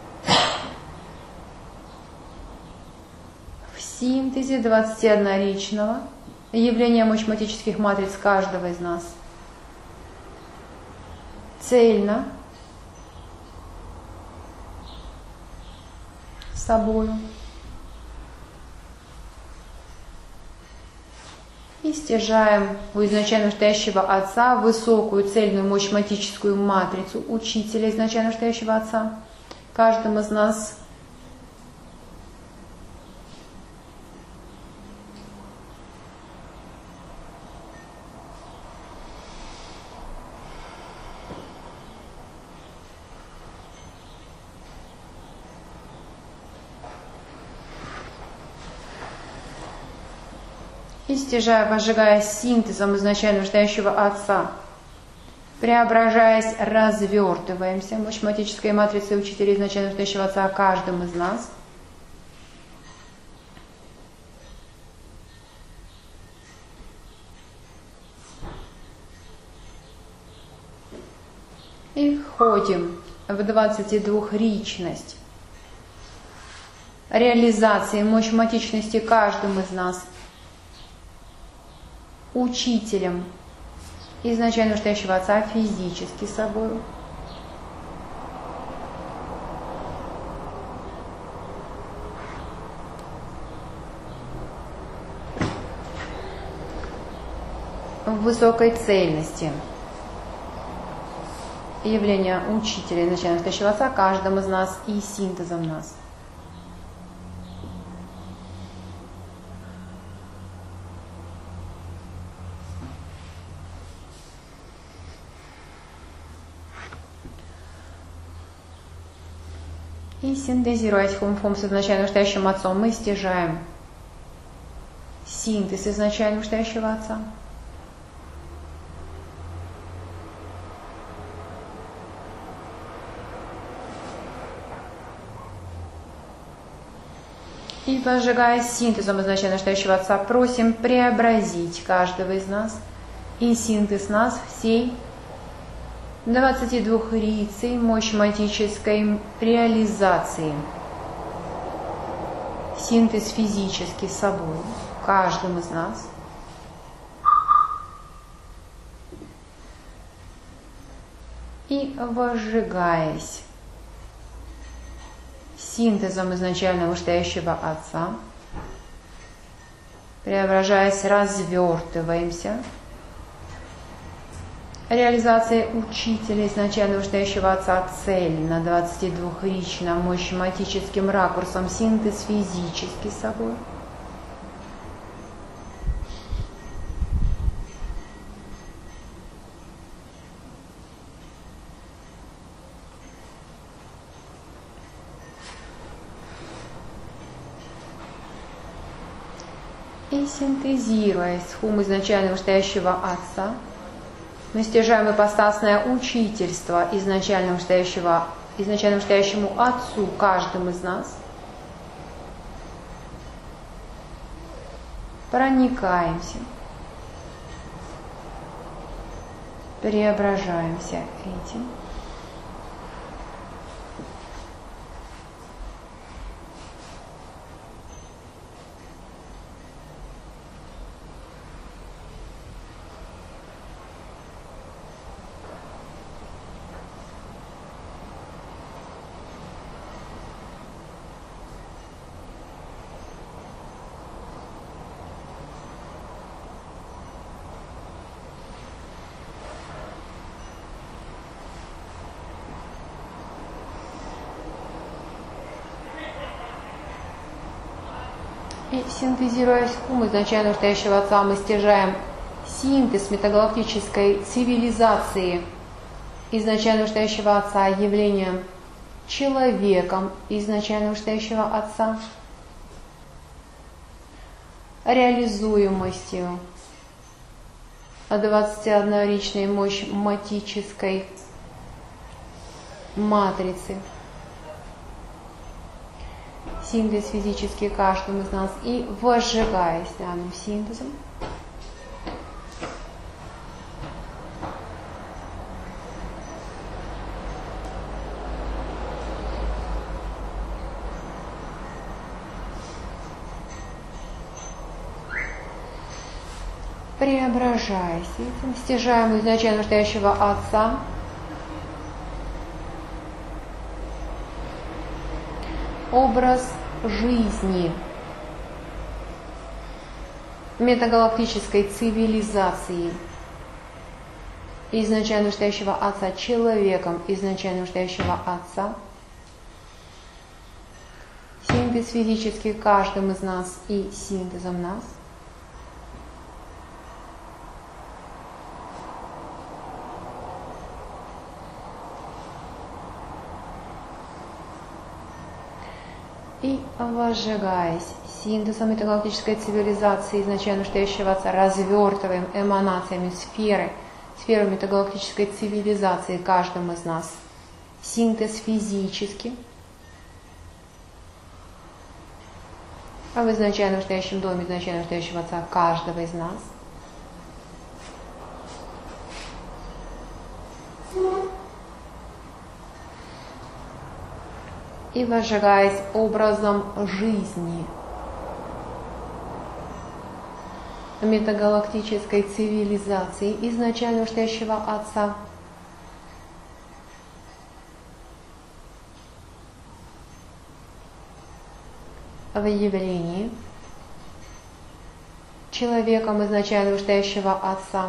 В синтезе двадцатиодноричного явления мощь-матических матриц каждого из нас цельно с собою и стяжаем у изначально вышестоящего Отца высокую цельную мощь-матическую матрицу Учителя изначально вышестоящего Отца каждым из нас. И стяжая, возжигая синтезом изначально вышестоящего Отца, преображаясь, развертываемся мощь-матической матрицей Учителя изначально вышестоящего Отца каждым из нас. И входим в двадцатидвухричность реализации мощь-матичности каждым из нас Учителем изначально вышестоящего Отца физически собой. В высокой цельности явления Учителя изначально вышестоящего Отца каждым из нас и синтезом нас. И синтезируясь хум-фум с изначально вышестоящим Отцом, мы стяжаем синтез изначально вышестоящего Отца. И возжигая синтезом изначально вышестоящего Отца, просим преобразить каждого из нас и синтез нас всей двадцатидвухрицей мощь-матической реализации. Синтез физически с собой, каждым из нас. И возжигаясь синтезом изначально вышестоящего Отца, преображаясь, развертываемся реализация Учителя изначально вышестоящего Отца цельно двадцатидвухричным мощь-матическим ракурсом, синтез физически с собой. И синтезируясь с хум изначально вышестоящего Отца, мы стяжаем ипостасное учительство изначально вышестоящего, изначально вышестоящему Отцу каждым из нас. Проникаемся, преображаемся этим. И синтезируя ум изначально настоящего Отца, мы стяжаем синтез метагалактической цивилизации изначально настоящего Отца явлением человеком изначально настоящего Отца, реализуемостью двадцатиодноричной мощ-матической матрицы, синтез физически каждым из нас, и возжигаясь данным синтезом, преображаясь этим, стяжаем изначально настоящего Отца, образ жизни метагалактической цивилизации изначально настоящего Отца, человеком изначально настоящего Отца, синтез физически каждым из нас и синтезом нас, и возжигаясь синтезом метагалактической цивилизации изначально настоящего Отца, развертываем эманациями сферы, сферу метагалактической цивилизации каждым из нас, синтез физически, а в изначально настоящем доме изначально настоящего Отца каждого из нас. И возжигаясь образом жизни метагалактической цивилизации изначально настоящего Отца, в явлении человеком изначально настоящего Отца,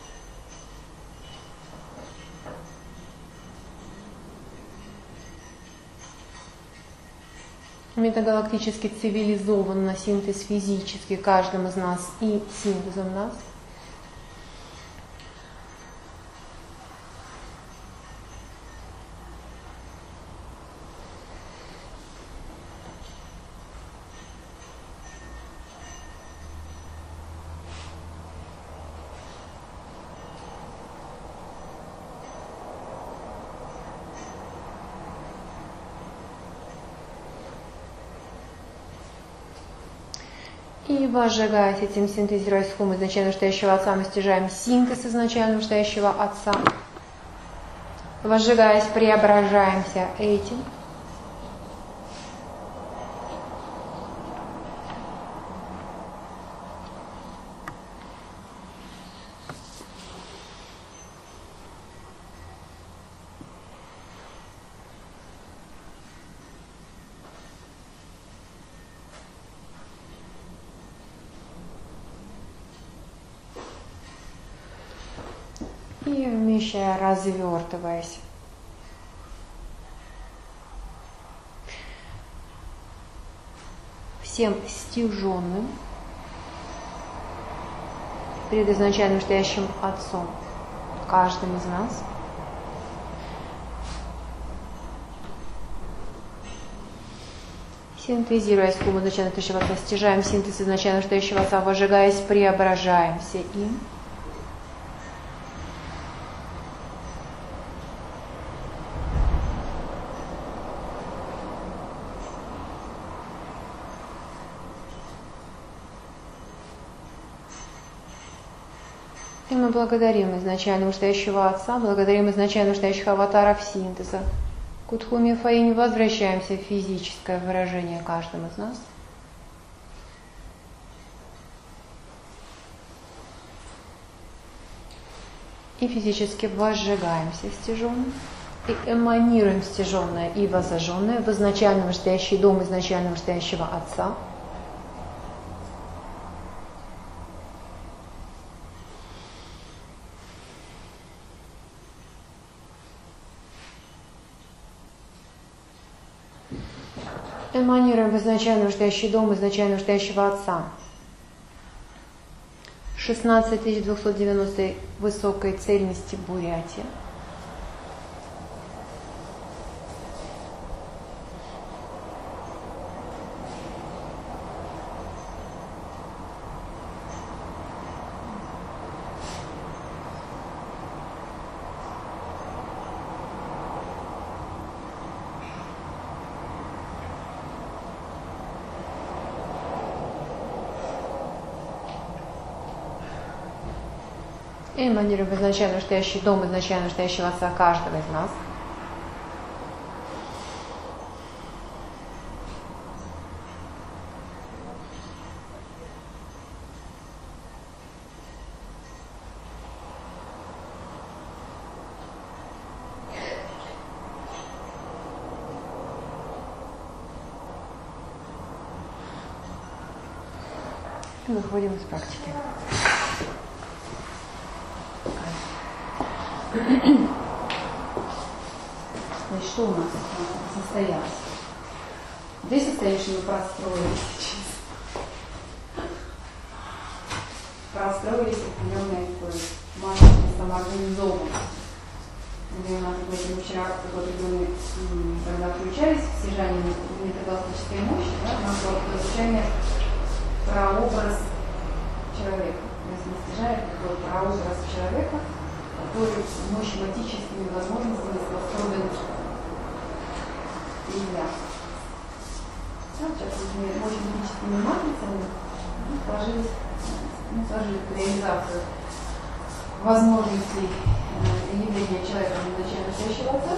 метагалактически цивилизован на синтез физически каждым из нас и синтезом нас. И возжигаясь этим, синтезируясь хум изначально настоящего Отца, мы стяжаем синтез изначально настоящего Отца. Возжигаясь, преображаемся этим. И вмещая, развертываясь. Всем стяженным перед изначально настоящим Отцом, каждым из нас. Синтезируясь хум изначально настоящего Отца, стяжаем синтез изначально настоящего Отца, возжигаясь, преображаемся им. И мы благодарим изначально настоящего Отца, благодарим изначально настоящих аватаров синтеза. К Утхуме Фаине возвращаемся в физическое выражение каждым из нас. И физически возжигаемся стяженным, и эманируем стяженное и возожженное в изначально настоящий дом изначально настоящего Отца. Эманируем в изначально вышестоящий дом изначально вышестоящего Отца. шестнадцать тысяч двести девяносто высокой цельности Бурятия. И эманируем в изначально вышестоящий дом изначально вышестоящего Отца каждого из нас. И выходим из практики. Значит, что у нас состоялось? Здесь состояние, что мы простроились сейчас. Простроились определенной такой маленькой самоорганизованностью. Где у нас мы вчера определенные, когда включались в стяжание метагалактической мощи, да, у нас было изучение прообраз человека. Если мы стяжаем такой прообраз человека, который мощно-матическими возможностями способен являться. Да, сейчас мы мощно-матическими матрицами ну, сложились, ну, сложили реализацию возможностей э, явления человека изначально вышестоящего Отца.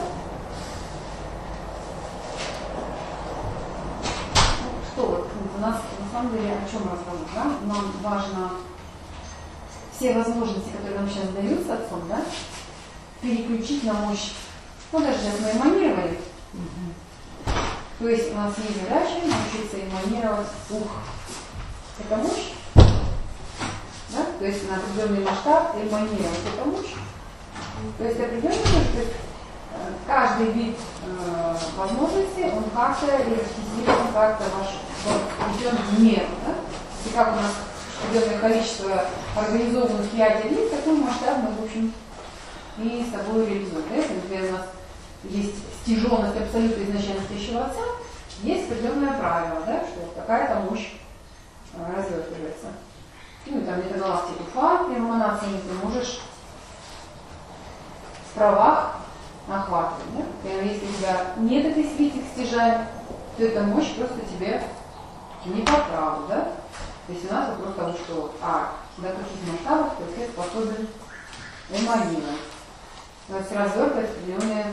Ну, что вот у нас на самом деле о чем разговор? Да? Нам важно все возможности, которые нам сейчас даются Отцом, да, переключить на мощь. Ну, даже сейчас мы эманировали. Mm-hmm. То есть у нас есть задача научиться эманировать ух. Это мощь. Да? То есть на определенный масштаб эманировать это мощь. То есть определенный, то есть, каждый вид э, возможностей, он как-то реализует как-то ваш определенную меру. Да? И как у нас определенное количество организованных ядер, такой масштаб мы, в общем, и с собой реализуем. Да? Если, например, у нас есть стяженность абсолютно изначально вышестоящего Отца, есть определенное правило, да, что такая-то мощь а, развертывается. Ну, и там где-то галактику Фа, при эманации ты можешь в правах охватывать. Да? Например, если у тебя нет этой свити стяжания, то эта мощь просто тебе не по праву, да? То есть у нас вопрос того, что а, до каких масштабов ты способен эманировать. То есть развертывать определенные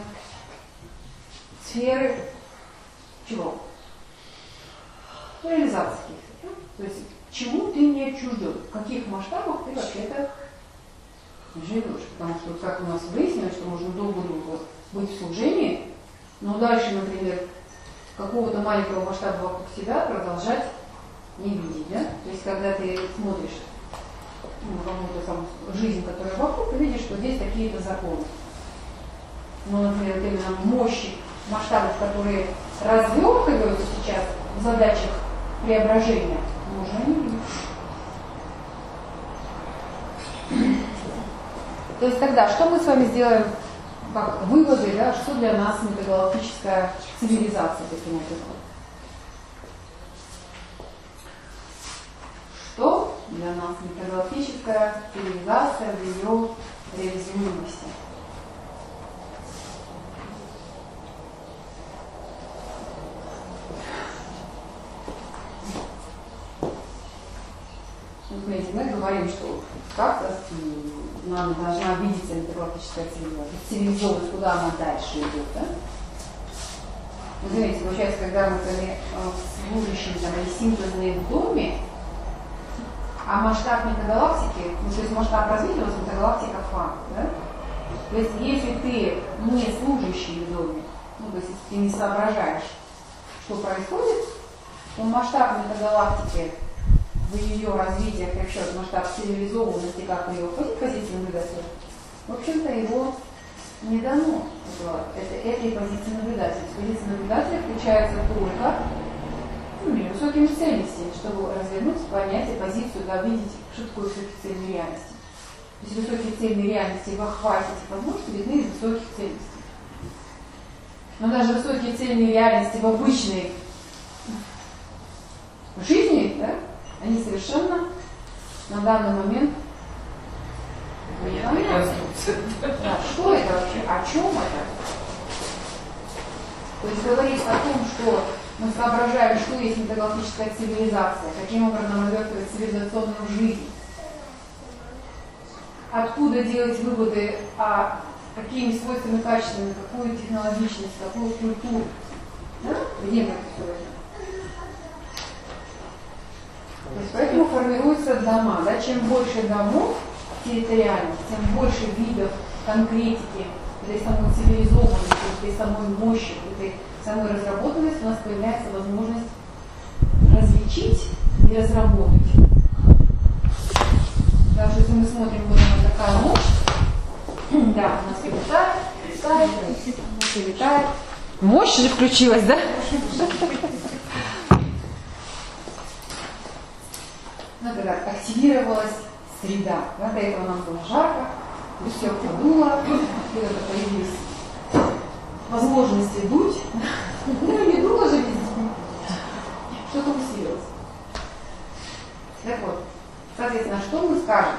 сферы чего? Реализации каких-то. То есть чему ты не отчужден, в каких масштабах ты вообще-то живешь. Потому что, как у нас выяснилось, что можно долго-долго быть в служении, но дальше, например, какого-то маленького масштаба вокруг себя продолжать не видеть, да? То есть, когда ты смотришь ну, на какую-то там жизнь, которая вокруг, ты видишь, что здесь какие-то законы. Ну, например, именно мощи масштабов, которые развертываются сейчас в задачах преображения, можно не видеть. То есть тогда, что мы с вами сделаем, как выводы, да, что для нас метагалактическая цивилизация, таким образом? Что для нас метагалактическая цивилизация в ее реализуемости? Смотрите, мы говорим, что как-то нам должна видеться метагалактическая цивилизация, цивилизованность, куда она дальше идет, да? Вы заметите, получается, когда мы служащие там, или синтезные в доме, а масштаб метагалактики, ну, то есть масштаб развития у нас метагалактика факт, да? То есть если ты не служащий в доме, ну, то есть если ты не соображаешь, что происходит, то масштаб метагалактики в ее развитии, как счет масштаб цивилизованности, как ее позиции наблюдателя, в общем-то его не дано. Это, этой позиции наблюдателя. Позиция наблюдателя включается только ну, или высокими ценностями, чтобы развернуть, понять и позицию, да, видеть, что такое высокие цельные реальности. То есть высокие цельные реальности в охвате этих возможностей видны из высоких ценностей. Но даже высокие цельные реальности в обычной жизни, да, они совершенно на данный момент непонятны. Да, что это вообще? О чем это? То есть говорить о том, что мы соображаем, что есть метагалактическая цивилизация, каким образом развертывать цивилизационную жизнь, откуда делать выводы о какими свойствами, качествами, какую технологичность, какую культуру. Да? Где мы это все возьмем? То есть поэтому формируются дома. Да? Чем больше домов территориальных, тем больше видов конкретики, этой самой цивилизованности, этой самой мощи, этой самой разработанности у нас появляется возможность различить и разработать. Потому что если мы смотрим, вот она такая мощь, да, у нас прилетает, летает, прилетает. Мощь же включилась, да? Ну, когда активировалась среда. Да, до этого нам было жарко, все подуло, когда появились возможности дуть. Ну, не дуло же везде. Что-то усилилось. Так вот, соответственно, что мы скажем?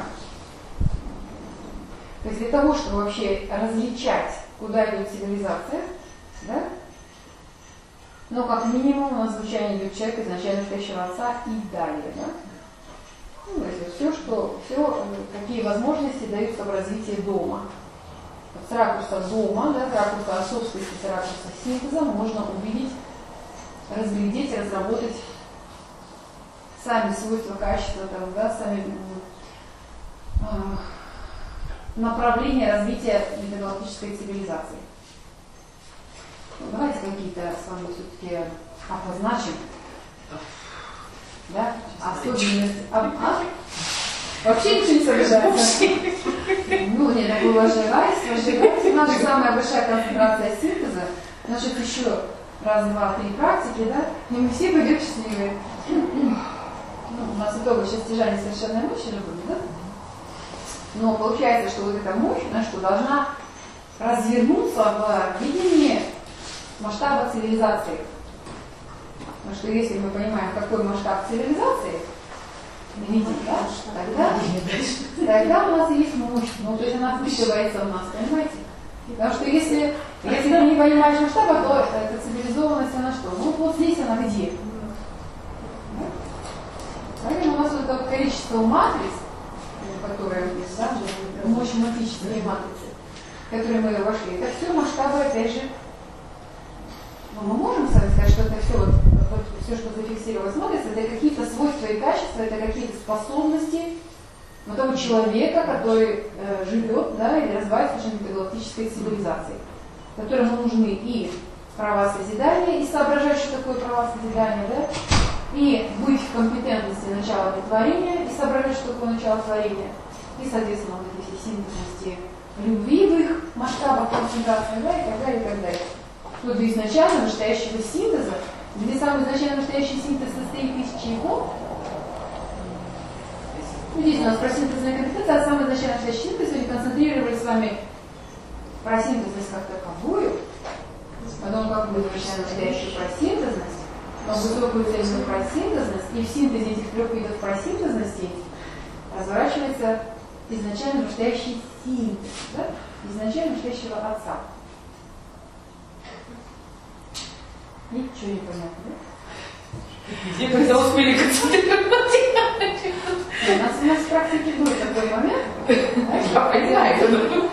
То есть для того, чтобы вообще различать, куда идет цивилизация, да, но как минимум у нас звучание идет человек изначально стоящего отца и далее, да? Ну, то есть все, что, все, какие возможности даются в развитии дома. С ракурса дома, да, с ракурса отцовскости, с ракурса синтеза можно увидеть, разглядеть, разработать сами свойства, качества, там, да, сами э, направления развития метагалактической цивилизации. Ну, давайте какие-то с вами все-таки обозначим. Да? Особенность. А, а? Вообще ничего не совершается. Ну, нет, так вы ложилась, ложилась. У нас же самая большая концентрация синтеза. Значит, еще раз, два, три практики, да? И мы все пойдем счастливые. Ну, у нас итоговое сейчас стяжание совершенной мощи же будет, да? Но получается, что вот эта мощь, она что, должна развернуться в видении масштаба цивилизации. Потому что если мы понимаем, какой масштаб цивилизации, видим, да, тогда, тогда у нас есть мощь. Ну, то есть она впитывается у нас, понимаете? Потому что если, если ты не понимаешь масштаба, то эта цивилизованность, она что? Ну, вот здесь она где? Поэтому у нас вот это количество матриц, которые есть, да, мощь математические матрицы, в которые мы вошли, это все масштабы, опять же. Но мы можем с вами сказать, что это все, вот, вот, все, что зафиксировалось, смотрится, это какие-то свойства и качества, это какие-то способности вот того человека, который э, живет, да, или развивается в метагалактической цивилизации, которому нужны и права созидания, и соображать, что такое права созидания, да, и быть в компетентности начала творения, и соображать, что такое начало творения, и, соответственно, вот эти все синтезности любви в их масштабах концентрации, да, и так далее, и так далее. Тут до изначально настоящего синтеза, где самый изначально настоящий синтез состоит из чего? Здесь у нас про синтезные компетенции, а самый изначально настоящий синтез, мы концентрировали с вами про синтезность как таковую, потом какую изначально настоящую про синтезность, потом высокую цельную про синтезность, и в синтезе этих трех видов про синтезности разворачивается изначально настоящий синтез, да? Изначально настоящего отца. Ничего не понятно, да? Где когда успели концентрироваться? У нас, у нас в практике был такой момент. Я понимаю.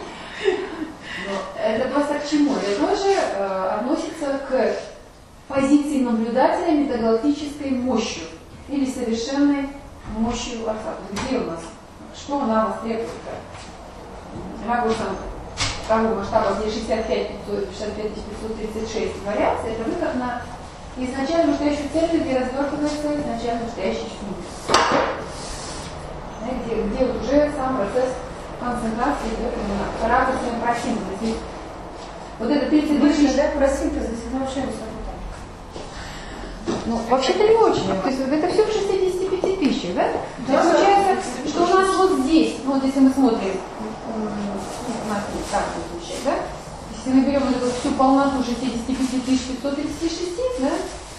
Это просто к чему? Это тоже э, относится к позиции наблюдателя метагалактической мощью или совершенной мощью Отца. Где у нас? Что она востребует-то? Ракурсом того масштаба, где шестьдесят пять тысяч пятьсот тридцать шесть вариаций, это выход на изначально настоящую цель, где развертывается изначально настоящий синтез. Где, где вот уже сам процесс концентрации идет именно по ракурсам про синтез. Вот это тридцать тысяч, да, про синтез, если мы вообще не Ну, вообще-то не очень. То есть это все в шестидесяти пяти тысячах, да? Да, получается, что у нас вот здесь, вот если мы смотрим, у нас вот так вот звучит, да? Если мы берем вот эту всю полноту шестидесяти пяти тысяч пятисот тридцати шести, да?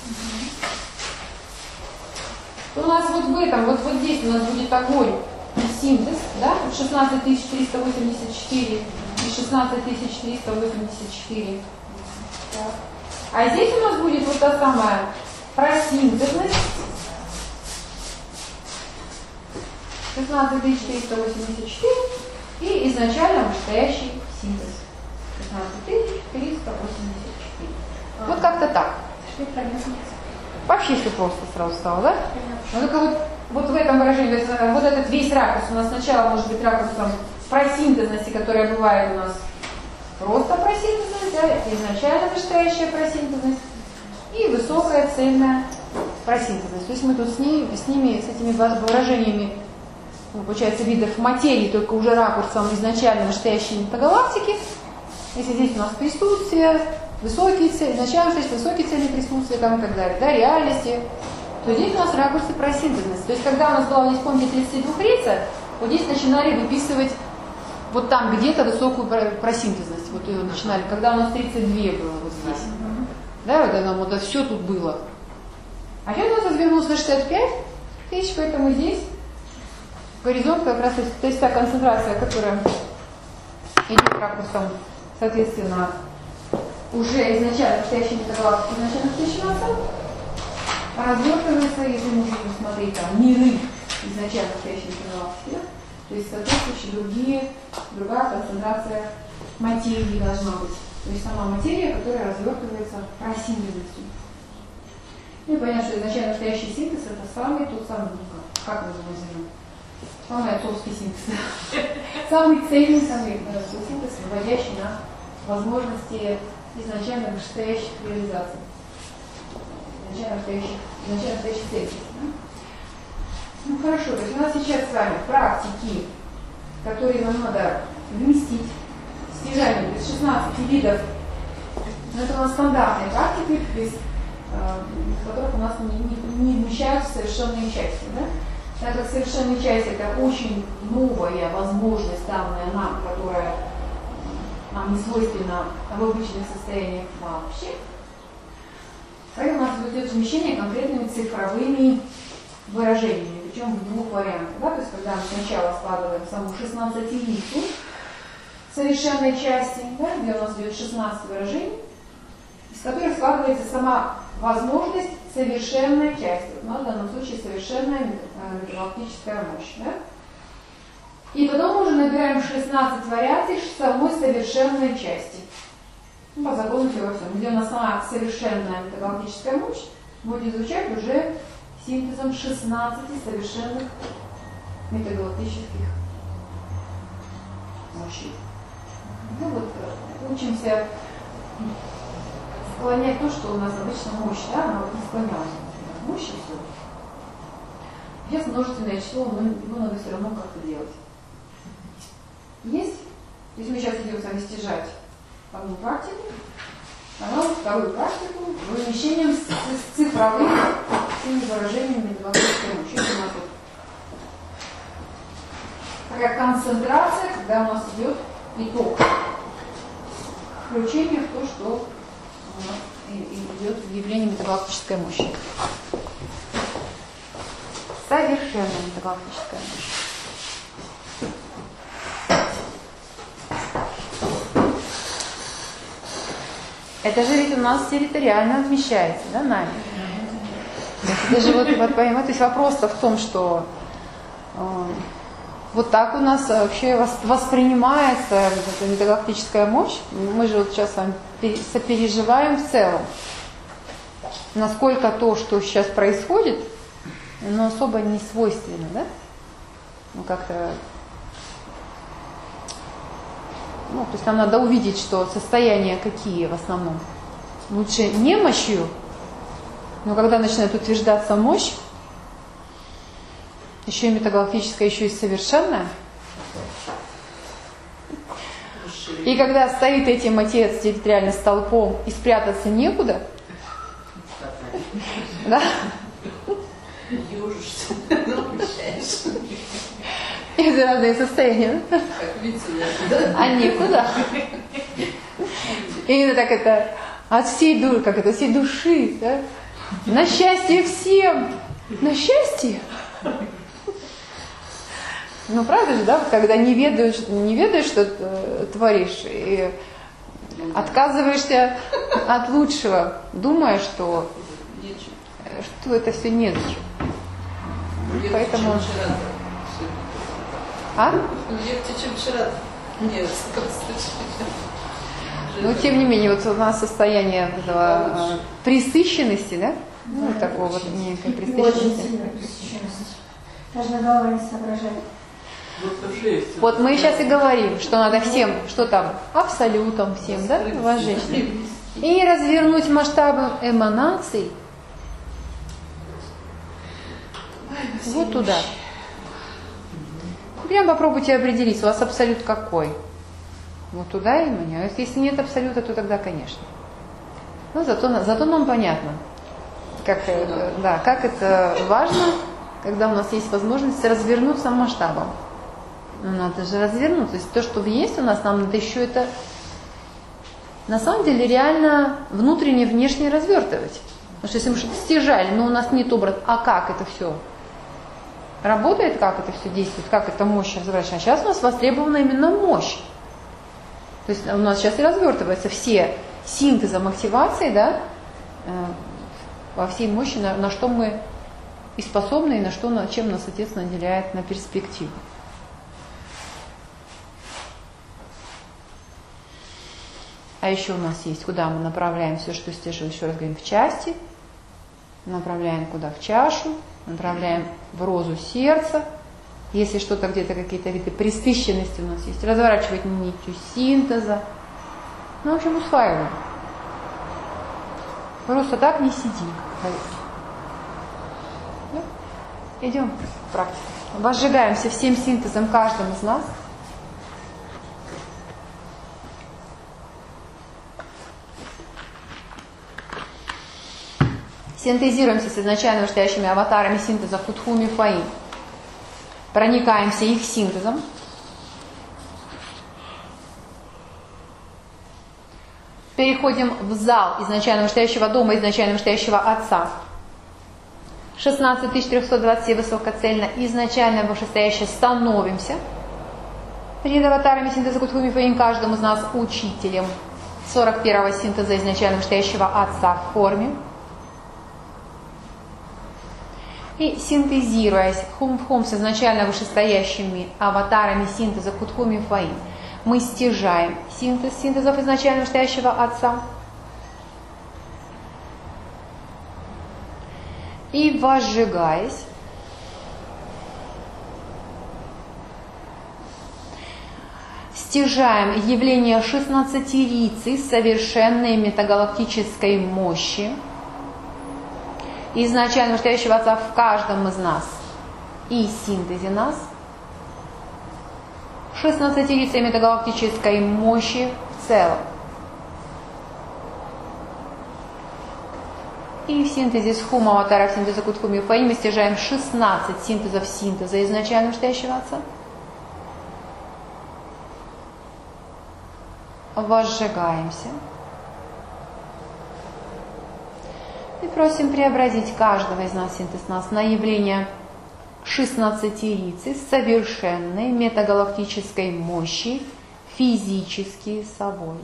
То у нас вот в этом, вот, вот здесь у нас будет огонь и синтез, да? шестнадцать тысяч триста восемьдесят четыре и шестнадцать тысяч триста восемьдесят четыре. Так. А здесь у нас будет вот та самая просинтезность. шестнадцать тысяч триста восемьдесят четыре и изначально настоящий синтез. шестнадцать тысяч триста восемьдесят четыре. А. Вот как-то так. Вообще все просто сразу стало, да? Но только вот, вот в этом выражении, то есть, вот этот весь ракурс у нас сначала может быть ракурсом просинтезности, которая бывает у нас просто просинтезность, да, изначально настоящая просинтезность и высокая цельная просинтезность. То есть мы тут с, ней, с ними, с этими выражениями, ну, получается, видов материи, только уже ракурсом изначально настоящей метагалактики. Если здесь у нас присутствие, высокие цели, изначально здесь высокие цели присутствия там, и так далее, да, реальности, то здесь у нас ракурсы просинтезности. То есть когда у нас была, здесь, помните, тридцать двухрица, вот здесь начинали выписывать вот там где-то высокую просинтезность. Вот ее начинали, когда у нас тридцать два было вот здесь. Да, вот это, вот это все тут было. А сейчас у нас развернулся на шестьдесят пять тысяч, поэтому здесь горизонт как раз, то есть та концентрация, которая идет ракурсом, соответственно, уже изначально настоящей метагалактики, изначально настоящий насад, развертывается, если мы будем смотреть там миры изначально настоящей метагалактики, да? То есть соответствующие другие, другая концентрация материи должна быть. То есть сама материя, которая развертывается просинтезностью. Ну и понятно, что изначально настоящий синтез это самый тот самый, ну как, как мы его назовем? Самый отцовский синтез. Самый цельный, самый синтез, выводящий на возможности изначально настоящих реализаций. Изначально настоящих, изначально настоящих целей. Ну хорошо, то есть у нас сейчас с вами практики, которые нам надо вместить, стяжание из шестнадцати видов, но это у нас стандартные практики, без, э, в которых у нас не, не, не вмещаются совершенные части. Да? Так как совершенные части это очень новая возможность, данная нам, которая нам не свойственна в обычных состояниях вообще. Поэтому у нас идет вмещение конкретными цифровыми выражениями, причем в двух вариантах. Да? То есть, когда мы сначала складываем саму шестнадцатилицу совершенной части, да, где у нас идет шестнадцать выражений, из которых складывается сама возможность совершенной части. Вот, ну, в данном случае совершенная метагалактическая мощь. Да? И потом мы уже набираем шестнадцать вариаций самой совершенной части. Ну, по закону всего всего. Где у нас сама совершенная метагалактическая мощь будет звучать уже синтезом шестнадцати совершенных метагалактических мощей. Ну вот, учимся склонять то, что у нас обычно мощь, да, она вот не склонялась. Мощь и все. Сейчас множественное число, но его надо все равно как-то делать. Есть? То есть мы сейчас идем с вами стяжать одну практику, а вторую практику вымещением с, с цифровыми всеми выражениями метагалактической мощи. Это у нас вот такая концентрация, когда у нас идет итог. Включение в то, что у нас идет в явлении метагалактической мощи. Совершенно метагалактическая мощь. Это же ведь у нас территориально вмещается, да, нами. Это же вот, вот пойму, то есть вопрос-то в том, что э, вот так у нас вообще воспринимается эта метагалактическая мощь. Мы же вот сейчас с вами сопереживаем в целом, насколько то, что сейчас происходит, оно особо не свойственно, да? Ну как-то, ну, то есть нам надо увидеть, что состояния какие в основном. Лучше не мощью, но когда начинает утверждаться мощь, еще и метагалактическая, еще и совершенная. И когда стоит этим отец территориально столпом и спрятаться некуда, Да? Ёжишься, но обещаешь. Это разные состояния. Как вицель, да? А некуда. Именно так это от всей души, как это, всей души, да? На счастье всем! На счастье! Ну, правда же, да? Когда не ведаешь, не ведаешь, что э, творишь, и отказываешься от лучшего, думая, что, что это все не зачем. Поэтому... А? Легче, чем вчера. Нет, но тем не менее, вот у нас состояние этого, э, пресыщенности, да? Ну, Да, такого вот некой Очень пресыщенности. сильная пресыщенность. Даже голова не соображает. Вот мы сейчас и говорим, что надо всем, что там, абсолютом всем, да, возжечь. И развернуть масштабы эманаций вот туда. Прям попробуйте определить, у вас абсолют какой. Вот туда и меня. Если нет абсолюта, то тогда, конечно. Но зато, зато нам понятно, как, да, как это важно, когда у нас есть возможность развернуться масштабом. Ну, надо же развернуться. То есть то, что есть у нас, нам надо еще это на самом деле реально внутренне, внешне развертывать. Потому что если мы что-то стяжали, но у нас нет образа, а как это все работает, как это все действует, как эта мощь развивается. А сейчас у нас востребована именно мощь. То есть у нас сейчас и развертываются все синтезом активации, да, во всей мощи, на, на что мы и способны, и на что, на, чем нас, соответственно, наделяет на перспективу. А еще у нас есть, куда мы направляем все, что стяжили, еще раз говорим, в части, направляем куда? В чашу, направляем в розу сердца. Если что-то где-то, какие-то виды пресыщенности у нас есть, разворачивать нитью синтеза. Ну, в общем, усваиваем. Просто так не сидим. Да? Идем в практику. Возжигаемся всем синтезом каждым из нас. Синтезируемся с изначально вышестоящими аватарами синтеза Кутхуми Фаин. Проникаемся их синтезом. Переходим в зал изначально вышестоящего дома, изначально вышестоящего Отца. шестнадцать тысяч триста двадцать семь высокоцельно, изначально вышестоящее становимся. Перед аватарами синтеза Кутхуми Фаин каждому из нас учителем сорок первого синтеза изначально вышестоящего Отца в форме. И синтезируясь хум в хум с изначально вышестоящими аватарами синтеза Кутхуми Фаин, мы стяжаем синтез синтезов изначально вышестоящего Отца. И возжигаясь, стяжаем явление шестнадцатерицы совершенной метагалактической мощи, изначально вышестоящего Отца в каждом из нас и синтезе нас, шестнадцатерицей метагалактической мощи в целом. И в синтезе с хум аватара синтеза Кутхуми Фаин мы стяжаем шестнадцать синтезов синтеза изначально вышестоящего Отца. Возжигаемся. И просим преобразить каждого из нас, синтез нас, на явление шестнадцатерицы совершенной метагалактической мощи физически собой.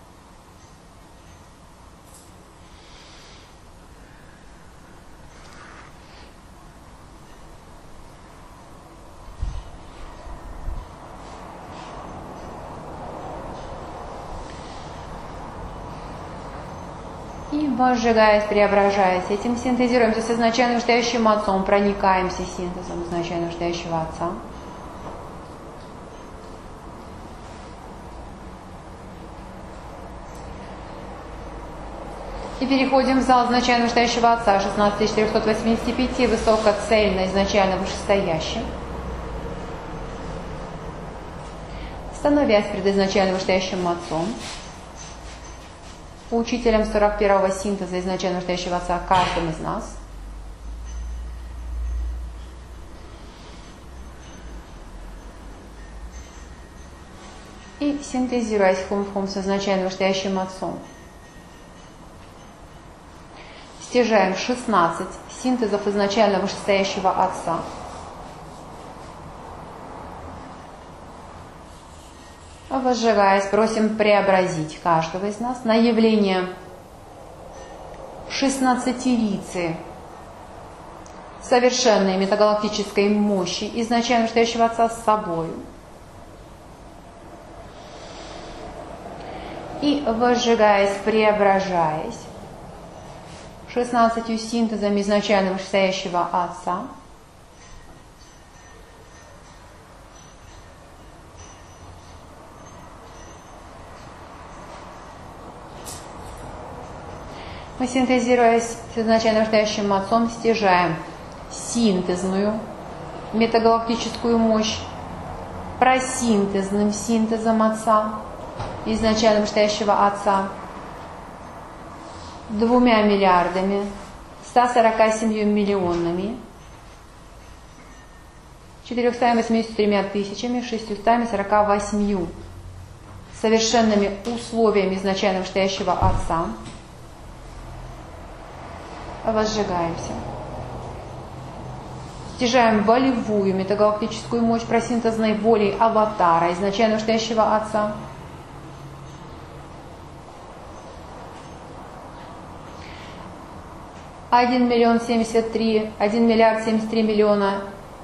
И возжигаясь, преображаясь, этим синтезируемся с изначально вышестоящим Отцом, проникаемся синтезом изначально вышестоящего Отца. И переходим в зал изначально вышестоящего Отца, шестнадцать тысяч четыреста восемьдесят пять, высокоцельно изначально вышестоящим. Становясь перед изначально вышестоящим Отцом, учителем сорок первого синтеза изначально вышестоящего Отца каждым из нас, И синтезируясь хум-хум с изначально вышестоящим отцом, стяжаем шестнадцать синтезов изначально вышестоящего отца. Возжигаясь, просим преобразить каждого из нас на явление шестнадцатерицы совершенной метагалактической мощи изначально вышестоящего отца с собой. И возжигаясь, преображаясь шестнадцатью синтезами изначально вышестоящего отца, мы, синтезируясь с изначально вышестоящим отцом, стяжаем синтезную метагалактическую мощь просинтезным синтезом отца, изначально вышестоящего отца, двумя миллиардами, ста сорока семью миллионами, четырехстами восьмидесятью тремя тысячами, шестьюстами сорока восьмью совершенными условиями изначально вышестоящего отца. Возжигаемся. Стяжаем волевую метагалактическую мощь просинтезной волей аватара изначально вышестоящего отца. Один миллион семьдесят три, один миллиард семьдесят три миллиона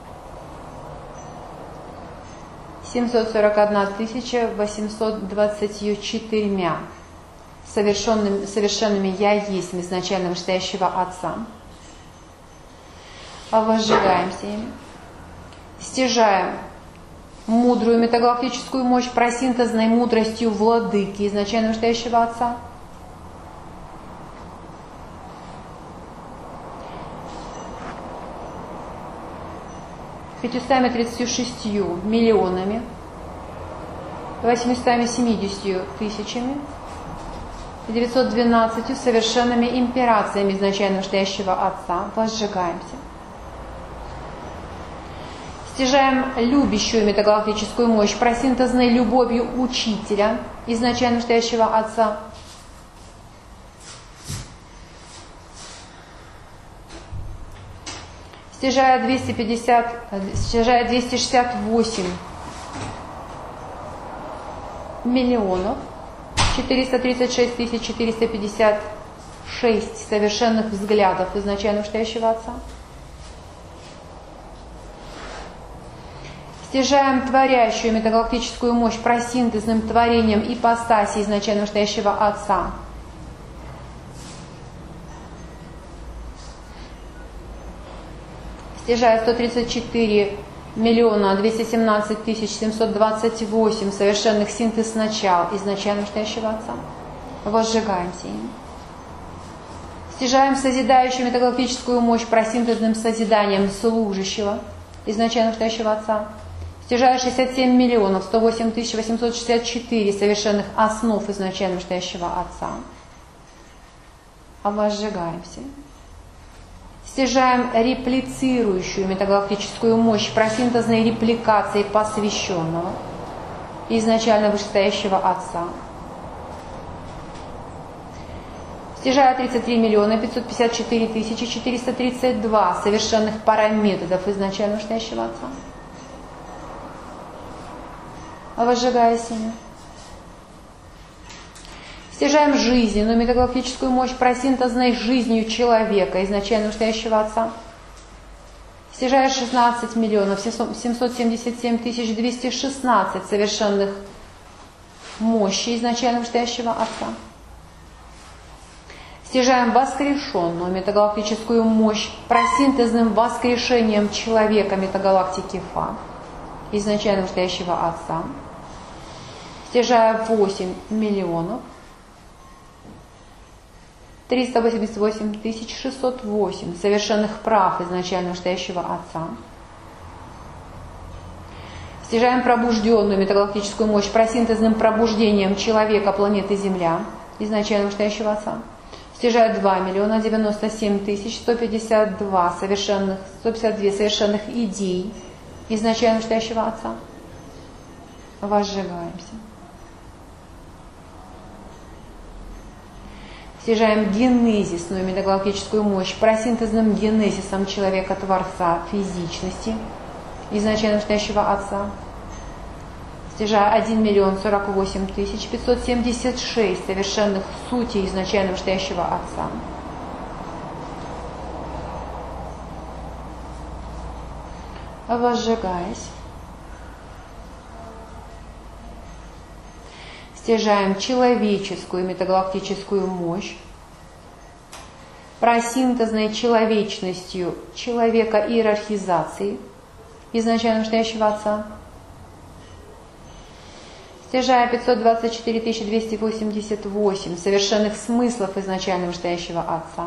семьсот сорок одна тысяча восемьсот двадцатью четырьмя совершенными, совершенными я есть изначально вышестоящего отца. Возжигаемся ими. Стяжаем мудрую метагалактическую мощь просинтезной мудростью владыки изначально вышестоящего отца. пятьюстами тридцатью шестью миллионами, восьмистами семидесятью тысячами, девятьсот двенадцатью совершенными имперациями изначально вышестоящего отца. Возжигаемся. Стяжаем любящую метагалактическую мощь просинтезной любовью учителя изначально вышестоящего отца. Стяжая двести пятьдесят, стяжая двести шестьдесят восемь миллионов четыреста тридцать шесть тысяч четыреста пятьдесят шесть совершенных взглядов изначально вышестоящего отца. Стяжаем творящую метагалактическую мощь просинтезным творением ипостаси изначально вышестоящего отца. Стяжая сто тридцать четыре миллиона двести семнадцать тысяч семьсот двадцать восемь совершенных синтез начал изначально вышестоящего отца. Возжигаемся им. Стяжаем созидающую метагалактическую мощь просинтезным созиданием служащего изначально вышестоящего отца. Стяжая шестьдесят семь миллионов сто восемь тысяч восемьсот шестьдесят четыре совершенных основ изначально вышестоящего отца. Возжигаемся. Стяжаем реплицирующую метагалактическую мощь просинтезной репликации посвященного изначально вышестоящего отца. Стяжая тридцать три миллиона пятьсот пятьдесят четыре тысячи четыреста тридцать два совершенных параметодов изначально вышестоящего отца. Возжигаясь ими. Стяжаем жизненную метагалактическую мощь просинтезной жизнью человека изначально вышестоящего отца. Стяжая шестнадцать миллионов семьсот семьдесят семь тысяч двести шестнадцать совершенных мощи изначально вышестоящего отца. Стяжаем воскрешенную метагалактическую мощь просинтезным воскрешением человека метагалактики Фа изначально вышестоящего отца. Стяжая восемь миллионов триста восемьдесят восемь тысяч шестьсот восемь совершенных прав изначально вышестоящего отца. Стяжаем пробужденную метагалактическую мощь просинтезным пробуждением человека планеты Земля изначально вышестоящего отца. Стяжая два миллиона девяносто семь тысяч сто пятьдесят два совершенных, сто пятьдесят две совершенных идей изначально вышестоящего отца. Возжигаемся. Стяжаем генезисную метагалактическую мощь просинтезным генезисом человека-творца физичности, изначально настоящего Отца. Стяжая один миллион сорок восемь тысяч пятьсот семьдесят шесть совершенных сути изначально настоящего Отца. Возжигаясь, стяжаем человеческую метагалактическую мощь просинтезной человечностью человека иерархизации изначально настоящего Отца. Стяжая пятьсот двадцать четыре тысячи двести восемьдесят восемь совершенных смыслов изначально настоящего Отца.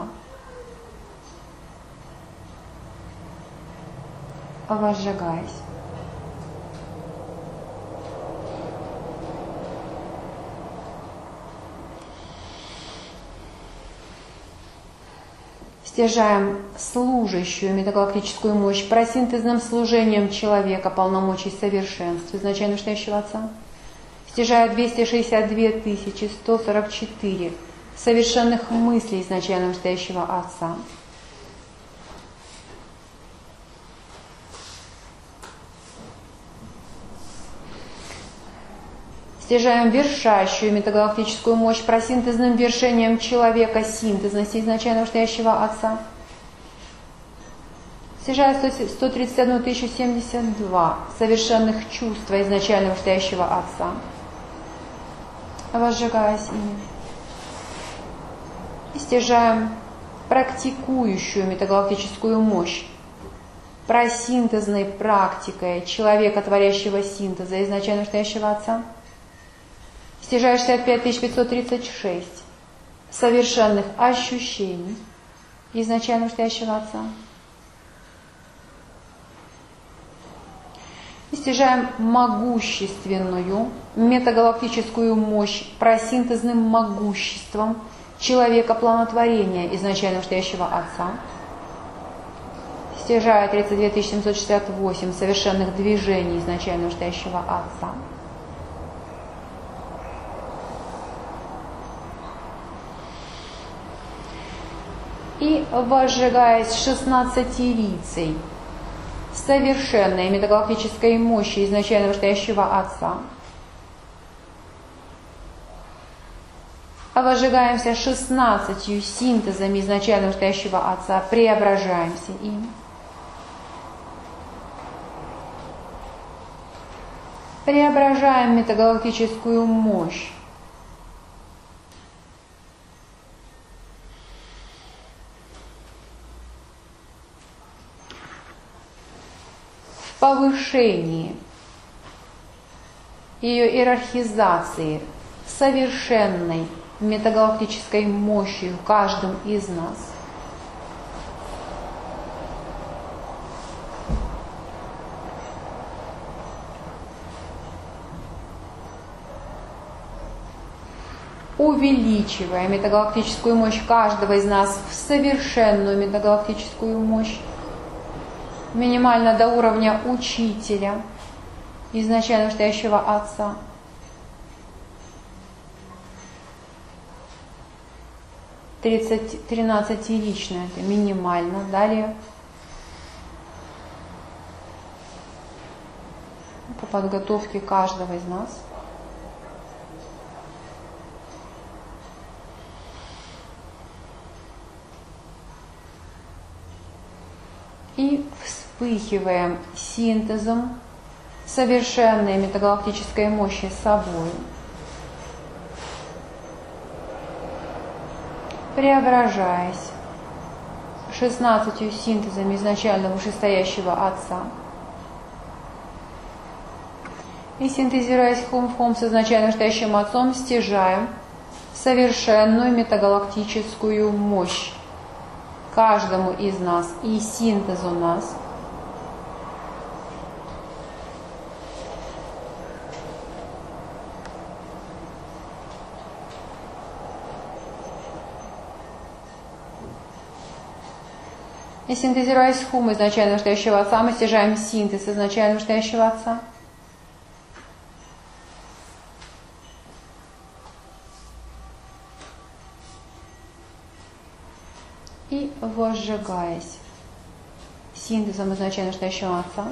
Возжигаясь. Стяжаем служащую метагалактическую мощь просинтезным служением человека полномочий совершенства изначально настоящего Отца. Стяжая двести шестьдесят две тысячи сто сорок четыре совершенных мыслей изначально настоящего Отца. Стяжаем вершащую метагалактическую мощь просинтезным вершением человека синтезности изначально настоящего Отца. Стяжая сто тридцать одну тысячу семьдесят два совершенных чувства изначально настоящего Отца. Возжигаясь ими. И стяжаем практикующую метагалактическую мощь просинтезной практикой человека, творящего синтеза изначально настоящего Отца. Стяжая шестьдесят пять тысяч пятьсот тридцать шесть совершенных ощущений изначально настоящего Отца. И стяжаем могущественную метагалактическую мощь просинтезным могуществом человека планотворения изначально настоящего Отца. Стяжая тридцать две тысячи семьсот шестьдесят восемь совершенных движений изначально настоящего Отца. И возжигаясь шестнадцатирицей совершенной метагалактической мощи изначально настоящего Отца, возжигаемся шестнадцатью синтезами изначально настоящего Отца, преображаемся им. Преображаем метагалактическую мощь в повышении ее иерархизации совершенной метагалактической мощью в каждом из нас. Увеличивая метагалактическую мощь каждого из нас в совершенную метагалактическую мощь, минимально до уровня учителя, изначально настоящего Отца. тридцать, тринадцатиричное, это минимально. Далее по подготовке каждого из нас. И вспыхиваем синтезом совершенной метагалактической мощи собой, преображаясь шестнадцатью синтезами изначально вышестоящего Отца. И синтезируясь хом в хом с изначально настоящим Отцом, стяжаем совершенную метагалактическую мощь каждому из нас и синтезу нас. И синтезируясь хум изначально настоящего Отца, мы стяжаем синтез изначально настоящего Отца. и возжигаясь синтезом изначально настоящего Отца,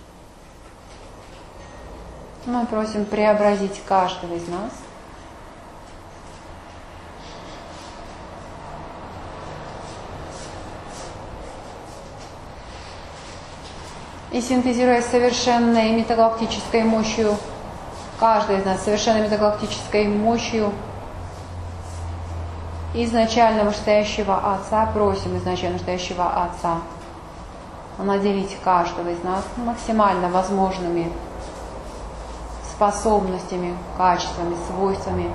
мы просим преобразить каждого из нас и синтезируя совершенной метагалактической мощью, каждый из нас совершенной метагалактической мощью изначально вышестоящего Отца, просим изначально вышестоящего Отца наделить каждого из нас максимально возможными способностями, качествами, свойствами,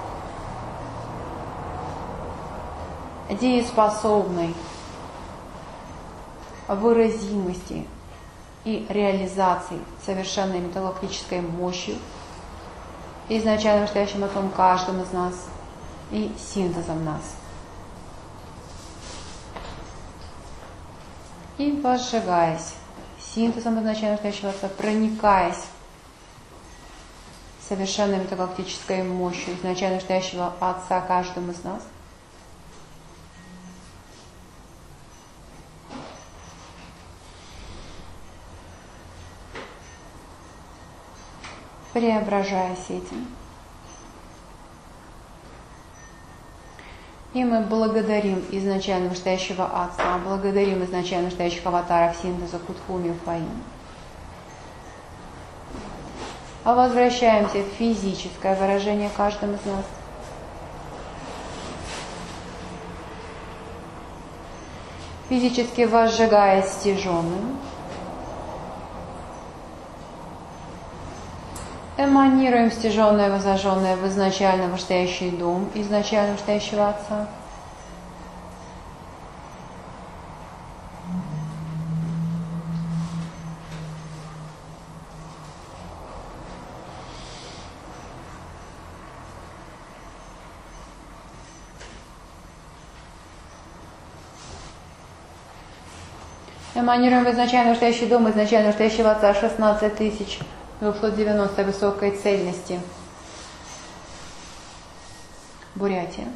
дееспособной выразимости и реализации совершенной метагалактической мощью, изначально вышестоящим Отцом каждым из нас и синтезом нас. И возжигаясь синтезом изначально вышестоящего Отца, проникаясь совершенной метагалактической мощью изначально вышестоящего Отца каждым из нас, преображаясь этим. И мы благодарим изначально вышестоящего Отца, благодарим изначально вышестоящих аватаров синтеза Кутхуми Фаин. А возвращаемся в физическое выражение каждым из нас. Физически возжигаясь стяженным, эманируем стяженное, возожженное в изначально вышестоящий дом, изначально вышестоящего Отца. Эманируем в изначально вышестоящий дом, изначально вышестоящего Отца шестнадцать тысяч двести девяносто высокой цельности. Бурятия.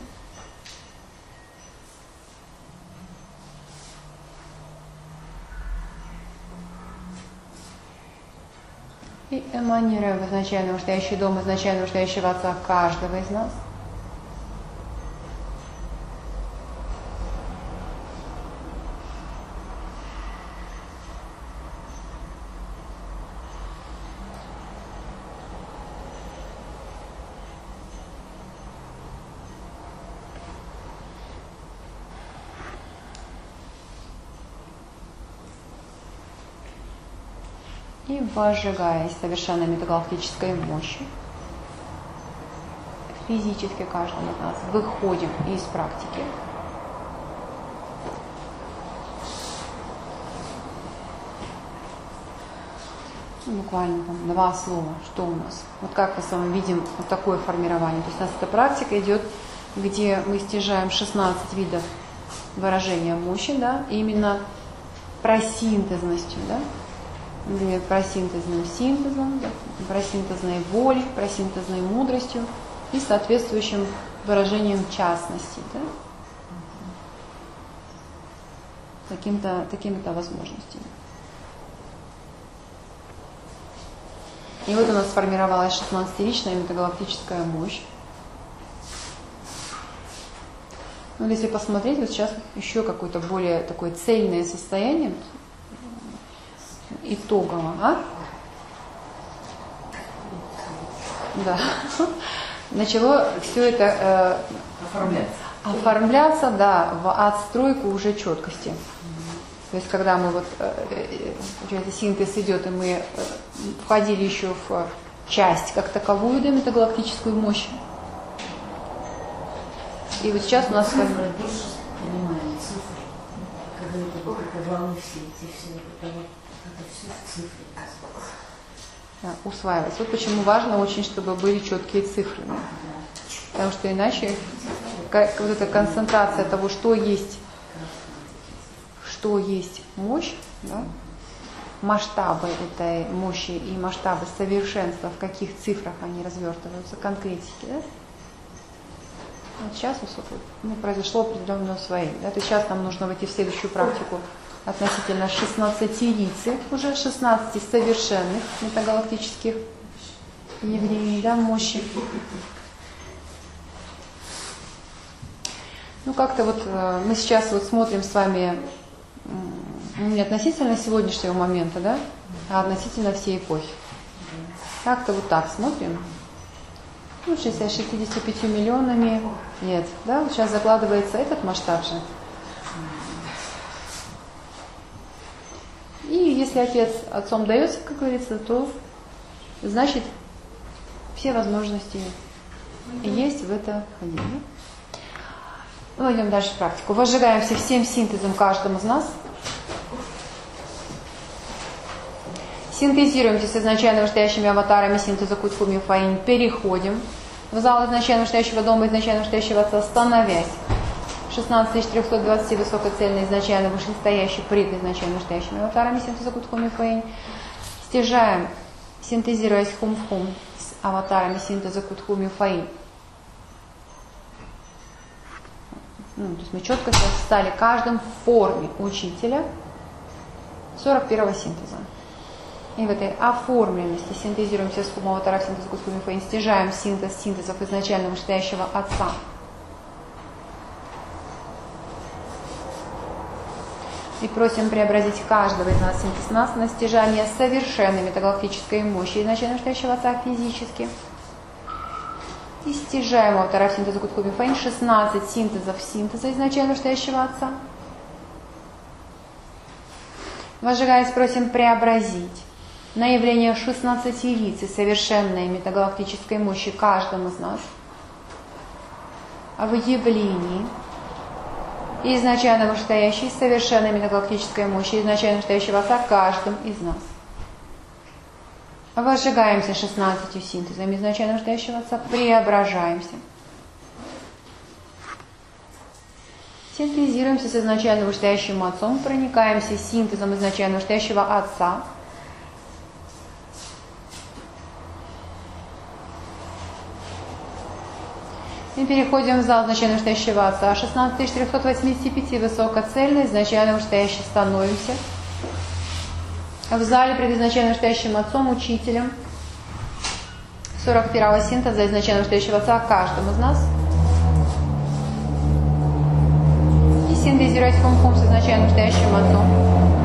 И эманируем в изначально вышестоящий дом, изначально вышестоящего Отца каждого из нас. И возжигаясь совершенно метагалактической мощью, физически каждый из нас выходим из практики. Буквально там два слова, что у нас. Вот как мы с вами видим вот такое формирование. То есть у нас эта практика идет, где мы стяжаем шестнадцать видов выражения мощи, да, именно просинтезностью, да, просинтезным синтезом, да, просинтезной волей, просинтезной мудростью и соответствующим выражением частности, да, таким-то, такими-то возможностями. И вот у нас сформировалась шестнадцатиричная метагалактическая мощь. Ну, если посмотреть, вот сейчас еще какое-то более такое цельное состояние итогово, а? Да. Начало все это э, Оформляться. оформляться, да, в отстройку уже четкости. То есть, когда мы вот, э, синтез идет, и мы э, входили еще в часть как таковую, да, метагалактическую мощь. И вот сейчас у нас... Цифры, больше понимаем, цифры. Когда это волны все эти, все это, это все в цифре. Да, усваивается. Вот почему важно очень, чтобы были четкие цифры. Да? Потому что иначе как, вот эта концентрация того, что есть, что есть мощь, да? Масштабы этой мощи и масштабы совершенства, в каких цифрах они развертываются, конкретики, да? Вот сейчас ну, произошло определенное усвоение. Да? То есть сейчас нам нужно войти в следующую практику относительно шестнадцатилицы, уже шестнадцати совершенных метагалактических явлений, да, мощи. Ну, как-то вот э, мы сейчас вот смотрим с вами э, не относительно сегодняшнего момента, да, а относительно всей эпохи. Как-то вот так смотрим. Ну, шестьдесят шестьдесят пять миллионами нет, да, вот сейчас закладывается этот масштаб же. И если отец отцом дается, как говорится, то значит все возможности есть в это входить. Ну, идем дальше в практику. Возжигаемся всем синтезом каждым из нас. Синтезируемся с изначально вышестоящими аватарами синтеза Кутхуми Фаинь. Переходим в зал изначально вышестоящего дома, изначально вышестоящего отца, становясь шестнадцать тысяч триста двадцать высокоцельный изначально вышестоящий пред изначально вышестоящими аватарами синтеза Кутхуми Фаинь. Стяжаем, синтезируясь хум в хум с аватарами синтеза Кутхуми Фаинь. Ну, то есть мы четко сейчас стали каждым в форме учителя сорок первого синтеза. И в этой оформленности синтезируемся с хумом аватаров синтеза Кутхуми Фаинь, стяжаем синтез синтезов изначально вышестоящего отца. И просим преобразить каждого из нас синтез нас на стяжание совершенной метагалактической мощи изначально вышестоящего отца физически. И стяжаем аватаров синтеза Кутхуми Фаинь шестнадцать синтезов синтеза изначально вышестоящего отца. Возжигаясь, просим преобразить на явление шестнадцатилицы совершенной метагалактической мощи каждому из нас, а в явлении изначально вышестоящей совершенной метагалактической мощи изначально вышестоящего отца каждым из нас. Возжигаемся шестнадцатью синтезами изначально вышестоящего отца, преображаемся. Синтезируемся с изначально вышестоящим отцом, проникаемся синтезом изначально вышестоящего отца. И переходим в зал изначально вышестоящего отца. шестнадцать тысяч триста восемьдесят пять высокоцельно изначально вышестоящий становимся. В зале пред изначально вышестоящим отцом, учителем сорок первого синтеза изначально вышестоящего отца каждому из нас. И синтезировать хум-хум с изначально вышестоящим отцом.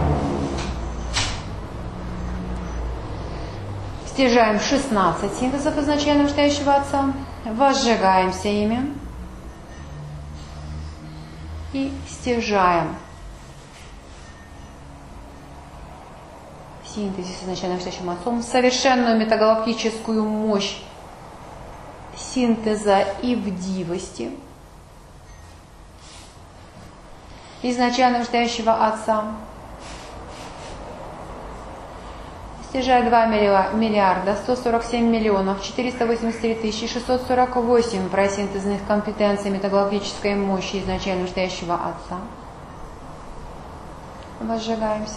Стяжаем шестнадцать синтезов изначально вышестоящего отца. Возжигаемся ими. И стяжаем синтезис изначально вышестоящим отцом, совершенную метагалактическую мощь синтеза и вдивости изначально вышестоящего отца. Стяжая два миллиарда сто сорок семь миллионов четыреста восемьдесят три тысячи шестьсот сорок восемь просинтезных компетенций метагалактической мощи изначально вышестоящего отца. Возжигаемся.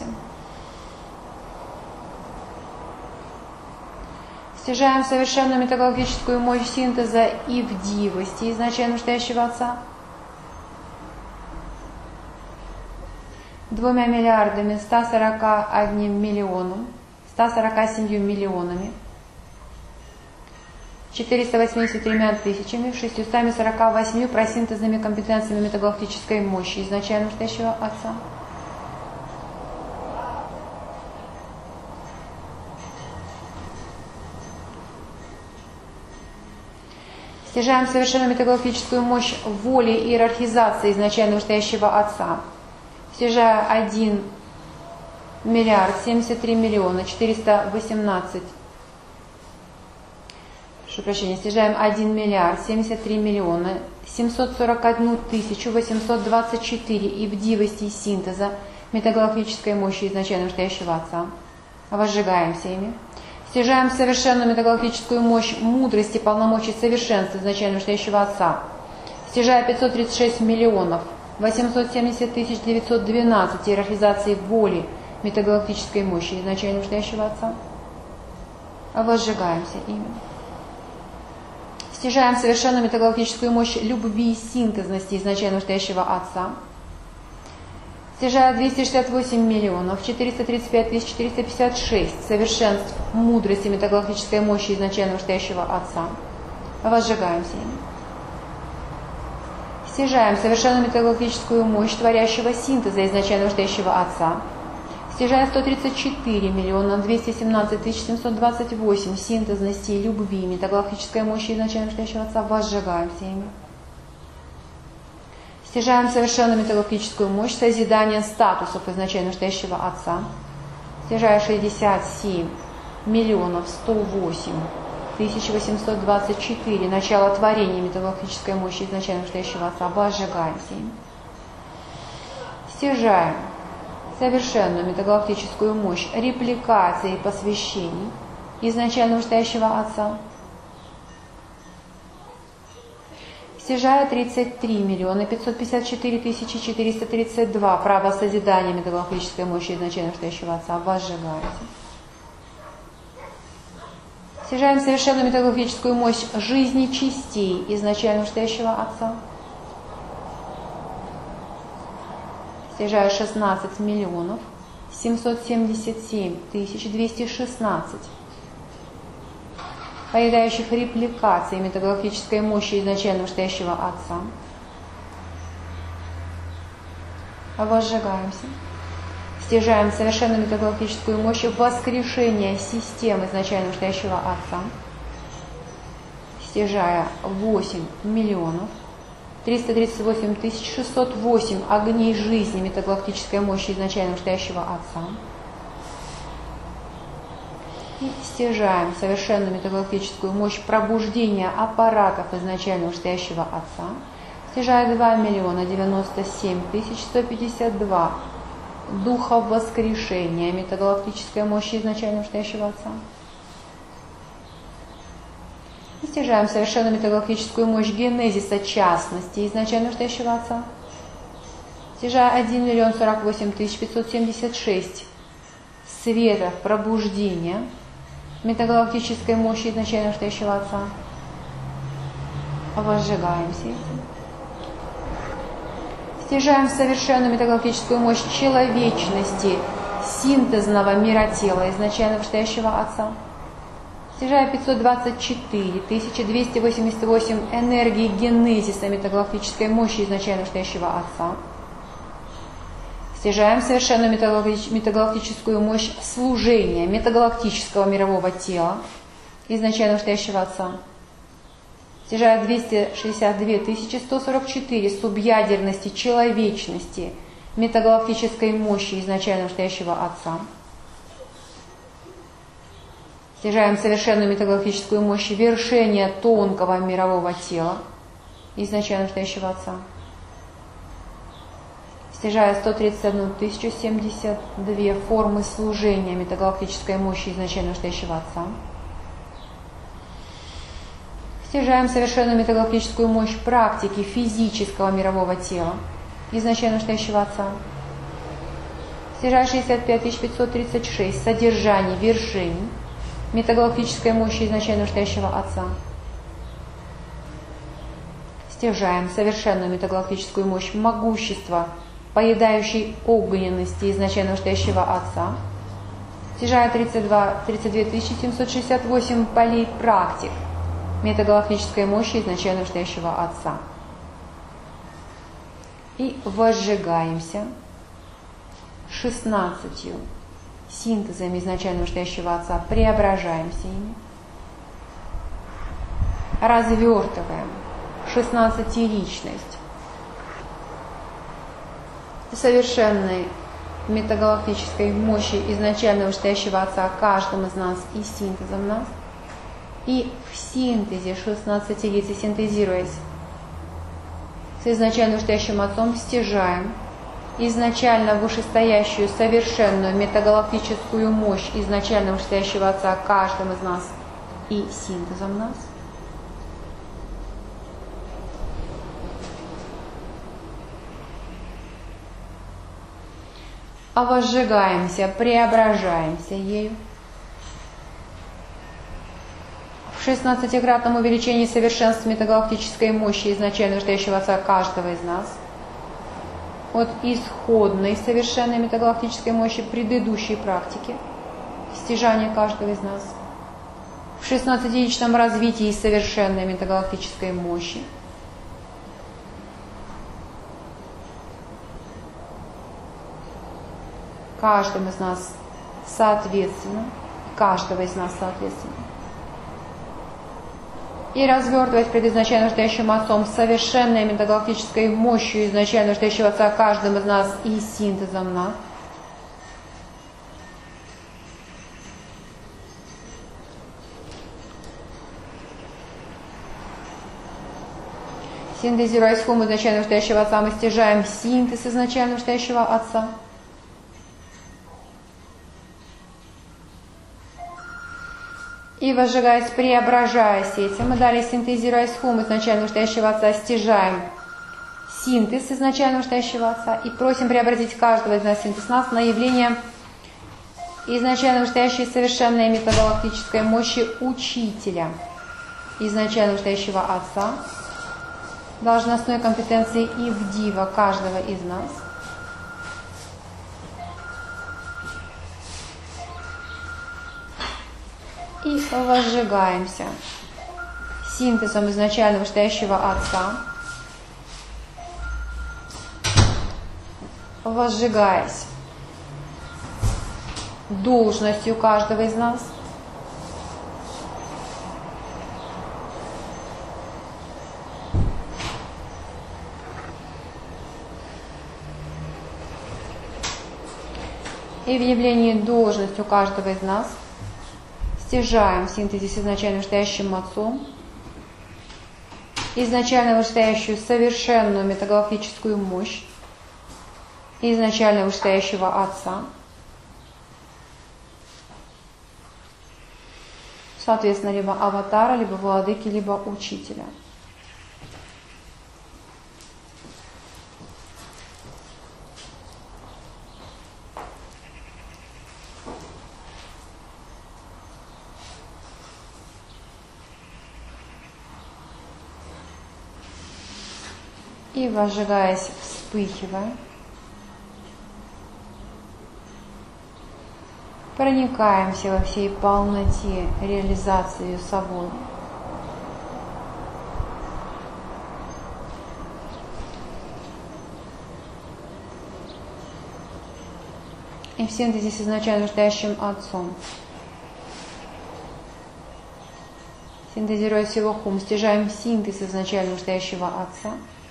Стяжаем совершенную метагалактическую мощь синтеза и вдивости изначально вышестоящего отца. Двумя миллиардами ста сорока одним миллионом, ста сорока семью миллионами, четырьмя восемьдесят тремя тысячами, шестьюстами сорока восьмью просинтезными компетенциями метагалактической мощи изначально вышестоящего отца. Стяжаем совершенно метагалактическую мощь воли и иерархизации изначально вышестоящего отца. Стяжая один миллиард семьдесят три миллиона четыреста восемнадцать. Прошу прощения, стяжаем один миллиард семьдесят три миллиона семьсот сорок одну тысячу восемьсот двадцать четыре и вдивости синтеза метагалактической мощи изначально вышестоящего отца. Возжигаемся ими. Стяжаем совершенную метагалактическую мощь мудрости, полномочий совершенства изначально вышестоящего отца. Стяжая пятьсот тридцать шесть миллионов восемьсот семьдесят тысяч девятьсот двенадцать иерархизации воли метагалактической мощи изначально вышестоящего отца. Возжигаемся ими. Стяжаем совершенную метагалактическую мощь любви и синтезности изначально настоящего Отца. Стяжая двести шестьдесят восемь миллионов четыреста тридцать пять тысяч четыреста пятьдесят шесть совершенств мудрости метагалактической мощи изначально настоящего Отца. Возжигаемся ими. Стяжаем совершенную метагалактическую мощь творящего синтеза изначально настоящего Отца. Стяжая сто тридцать четыре миллиона двести семнадцать тысяч семьсот двадцать восемь синтезности любви метагалактической мощи изначально настоящего Отца. Возжигаемся ими. Стяжаем совершенную метагалактическую мощь созидания статусов изначально настоящего Отца. Стяжая шестьдесят семь миллионов сто восемь тысяч восемьсот двадцать четыре начало творения метагалактической мощи изначально настоящего Отца. Возжигаемся им. Стяжаем совершенную метагалактическую мощь репликации и посвящений изначально настоящего Отца. Стяжая тридцать три миллиона пятьсот пятьдесят четыре тысячи четыреста тридцать два право созидания метагалактической мощи изначально настоящего Отца. Возжигаемся. Стяжаем совершенную метагалактическую мощь жизни частей изначально настоящего Отца. Стяжая шестнадцать миллионов семьсот семьдесят семь тысяч двести шестнадцать поедающих репликаций метагалактической мощи изначально настоящего Отца. Возжигаемся. Стяжаем совершенную метагалактическую мощь воскрешения систем изначально настоящего Отца. Стяжая восемь миллионов триста тридцать восемь тысяч шестьсот восемь огней жизни метагалактической мощи изначально настоящего Отца. И стяжаем совершенную метагалактическую мощь пробуждения аппаратов изначально настоящего Отца. Стяжая два миллиона девяносто семь тысяч сто пятьдесят два духов воскрешения метагалактической мощи изначально настоящего Отца. И стяжаем совершенную метагалактическую мощь генезиса частности изначально настоящего Отца. Стяжая один миллион сорок восемь тысяч пятьсот семьдесят шесть светов пробуждения метагалактической мощи изначально настоящего Отца. Возжигаемся этим. Стяжаем совершенную метагалактическую мощь человечности синтезного мира тела изначально настоящего Отца. Стяжая пятьсот двадцать четыре тысячи двести восемьдесят восемь энергии генезиса метагалактической мощи изначально настоящего Отца. Стяжаем совершенную метагалактическую мощь служения метагалактического мирового тела изначально настоящего Отца. Стяжая двести шестьдесят две тысячи сто сорок четыре субъядерности человечности метагалактической мощи изначально настоящего Отца. Стяжаем совершенную метагалактическую мощь вершения тонкого мирового тела изначально настоящего Отца. Стяжая сто тридцать одну тысячу семьдесят две формы служения метагалактической мощи изначально настоящего Отца. Стяжаем совершенную метагалактическую мощь практики физического мирового тела изначально настоящего Отца. Стяжая шестьдесят пять тысяч пятьсот тридцать шесть содержаний, вершений метагалактической мощи изначально настоящего Отца. Стяжаем совершенную метагалактическую мощь могущества поедающей огненности изначально настоящего Отца. Стяжая тридцать две тысячи семьсот шестьдесят восемь полей практик метагалактической мощи изначально настоящего Отца. И возжигаемся шестнадцатью синтезами изначально настоящего Отца, преображаемся ими, развертываем шестнадцатиличность совершенной метагалактической мощи изначально настоящего Отца каждым из нас и синтезом нас. И в синтезе шестнадцати лиц, синтезируясь с изначально настоящим Отцом, стяжаем изначально вышестоящую совершенную метагалактическую мощь изначально вышестоящего Отца каждым из нас и синтезом нас. А возжигаемся, преображаемся ею в шестнадцатикратном увеличении совершенства метагалактической мощи изначально настоящего Отца каждого из нас, от исходной совершенной метагалактической мощи предыдущей практики, стяжания каждого из нас, в шестнадцатиячном развитии совершенной метагалактической мощи, каждым из нас соответственно, каждого из нас соответственно, и развертывать пред изначально настоящим Отцом совершенной метагалактической мощью изначально настоящего Отца каждым из нас и синтезом нас, синтезируя исхум изначально настоящего Отца, мы стяжаем синтез изначально настоящего Отца. И возжигаясь, преображаясь этим, мы далее, синтезируя исхум изначально настоящего Отца, стяжаем синтез изначально настоящего Отца и просим преобразить каждого из нас синтез нас на явление изначально настоящей совершенной метагалактической мощи Учителя изначально настоящего Отца, должностной компетенции Ивдива каждого из нас. И возжигаемся синтезом изначально настоящего Отца, возжигаясь должностью каждого из нас, и в явлении должностью каждого из нас стяжаем синтезис изначально настоящим Отцом, изначально вышестоящую совершенную метагалактическую мощь изначально вышестоящего Отца, соответственно, либо аватара, либо владыки, либо учителя. И возжигаясь, вспыхивая, проникаемся во всей полноте реализации собой. И в синтезе с изначально настоящим Отцом. Синтезируя всего хум, стяжаем синтез изначально настоящего Отца,